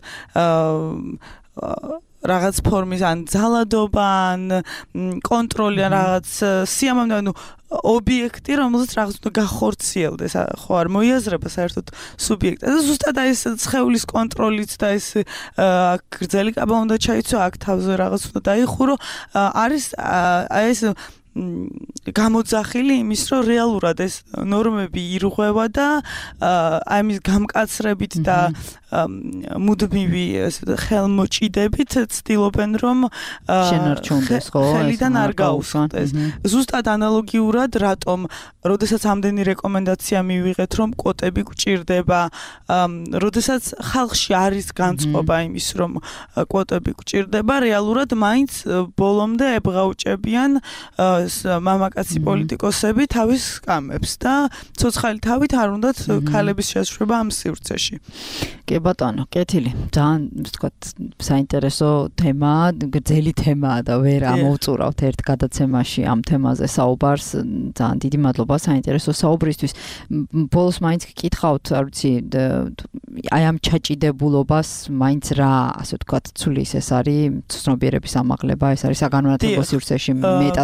რაღაც ფორმის ან ძალადობა ან კონტროლი ან რაღაც სიამოვნებო ანუ ობიექტი რომელსაც რაღაც უნდა გახორციელდეს ხო არ მოიაზრება საერთოდ სუბიექტი და ზუსტად აი ეს სხეულის კონტროლიც და ეს გრძელი კაბა უნდა ჩაიცვა აქ თავზე რაღაც უნდა დაიხურო არის აი ეს გამოძახილი იმის რომ რეალურად ეს ნორმები ირღვევა და აი მის გამკაცრებით და მუდმივი ხელმოჭიდებით ცდილობენ რომ შენარჩუნდეს ხო ხელიდან არ გაუსხდეს ზუსტად ანალოგიურად რატომ როდესაც ამდენი რეკომენდაცია მივიღეთ რომ კვოტები გვჭირდება როდესაც ხალხში არის განწყობა იმის რომ კვოტები გვჭირდება რეალურად მაინც ბოლომდე ებღაუჭებიან მამაკაცი პოლიტიკოსები თავის სკამებს და ცოცხალი თავით არ უნდათ ქალების შეშრება ამ სივრცეში. კი ბატონო, კეთილი. ძალიან ვთქვათ, საინტერესო თემაა, გრძელი თემაა და ვერ ამოვწურავთ ერთ გადაცემაში ამ თემაზე საუბარს. ძალიან დიდი მადლობა საინტერესო საუბრისთვის. ბოლოს მაინც გკითხავთ, არ ვიცი, აი ამ ჩაჭიდებულობას მაინც რა, ასე ვთქვათ, ცulis ეს არის ცნობიერების ამაღლება, ეს არის საგანმანათლებლო სივრცეში მეტად ამ თემ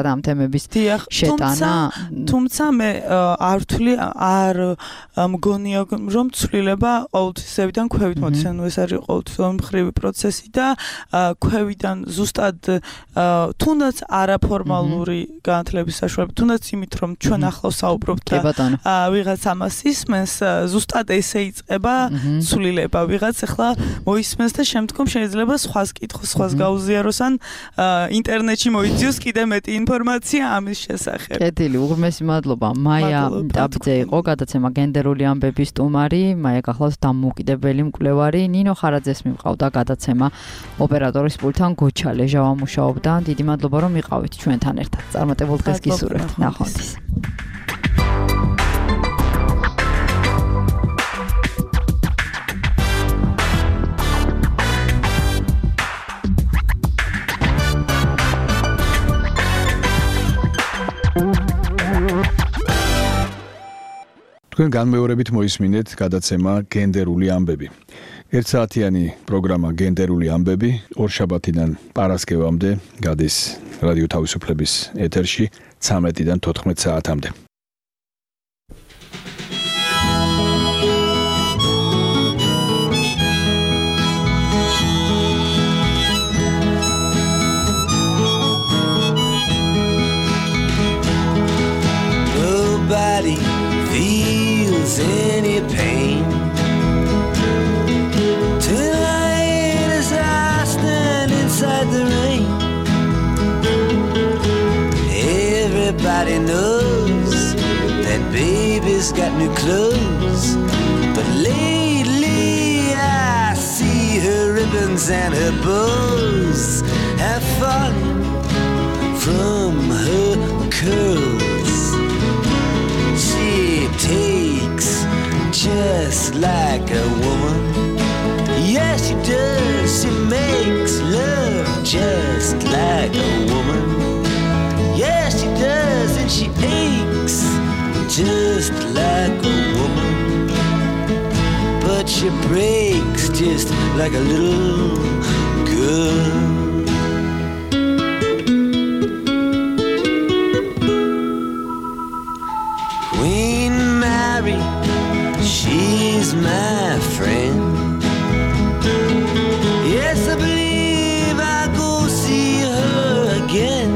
პრობლემების შეტანა. თუმცა მე არ ვთვლი არ მგონია რომ ცვლილება ყოველთვისებიდან ქვევით მოდის, ანუ ეს არის ყოველთვის მხრივი პროცესი და ქვევიდან ზუსტად თუნდაც არაფორმალური განათლების საშუალებით, თუნდაც იმით რომ ჩვენ ახლავს საუბრობთ და ვიღაც ამას ისმენს, ზუსტად ესე იწყება ცვლილება. ვიღაც ახლა მოისმენს და შემდგომ შეიძლება სხვას კითხოს, სხვას გაუზიაროს ან ინტერნეტში მოიძიოს კიდე მეტი ინფორმაცია ამის შესახებ. კეთილი, უღრმესი მადლობა. მაია ტაბძე იყო გადაცემა გენდერული ამბების სტუმარი, მაია გახლავს დამოუკიდებელი მკვლევარი, ნინო ხარაძეს მივყავდა გადაცემა ოპერატორის პულტთან გოჩა ლეჟავა მუშაობდა. დიდი მადლობა რომ იყავით ჩვენთან ერთად. წარმატებულ დღეს გისურვებთ. ნახვამდის. თქვენ განმეორებით მოისმინეთ გადაცემა გენდერული ამბები. ერთსაათიანი პროგრამა გენდერული ამბები ორშაბათიდან პარასკევამდე გადის რადიო თავისუფლების ეთერში ცამეტიდან თოთხმეტ საათამდე. Nobody feels any pain tonight as I stand inside the rain. Everybody knows that baby's got new clothes, but lately I see her ribbons and her bows have fallen from her curls. She takes just like a woman. Yes, she does. She makes love just like a woman. Yes, she does, and she aches just like a woman. But she breaks just like a little girl. Queen Mary, she's my friend. Yes, I believe I'll go see her again.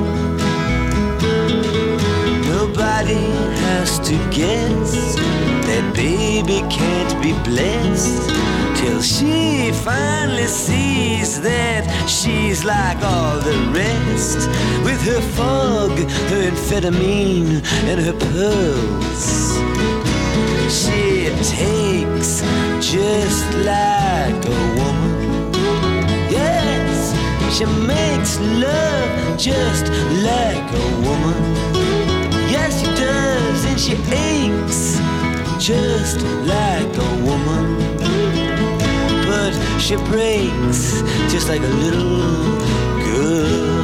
Nobody has to guess that baby can't be blessed till she finally sees that she's like all the rest, with her fog, her amphetamine, and her pearls. She takes just like a woman. Yes, she makes love just like a woman. Yes, she does, and she aches just like a woman. But she breaks just like a little girl.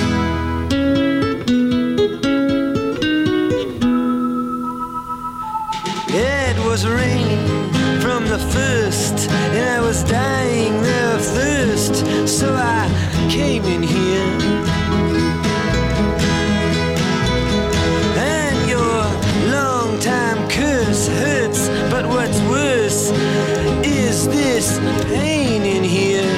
It was rain from the first, and I was dying of thirst, so I came in here. And your long-time curse hurts, but what's worse is this pain in here.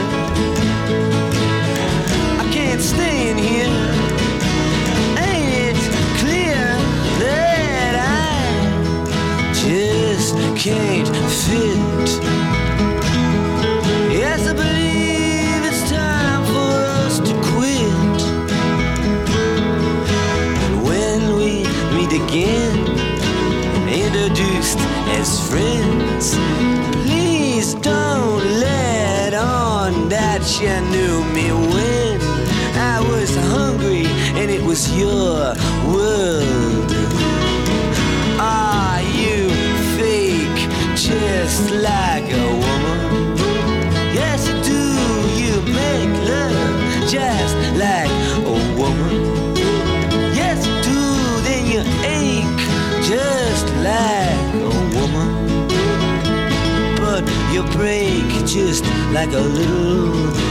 I can't stay in here. Ain't it clear that I just can't fit? Yes, I believe it's time for us to quit. And when we meet again, introduced as friends, please don't let on that you knew me when I was hungry and it was your world. Are you fake just like a woman? Yes, you do. You make love just like a woman. Yes, you do. Then you ache just like a woman. But you break just like a little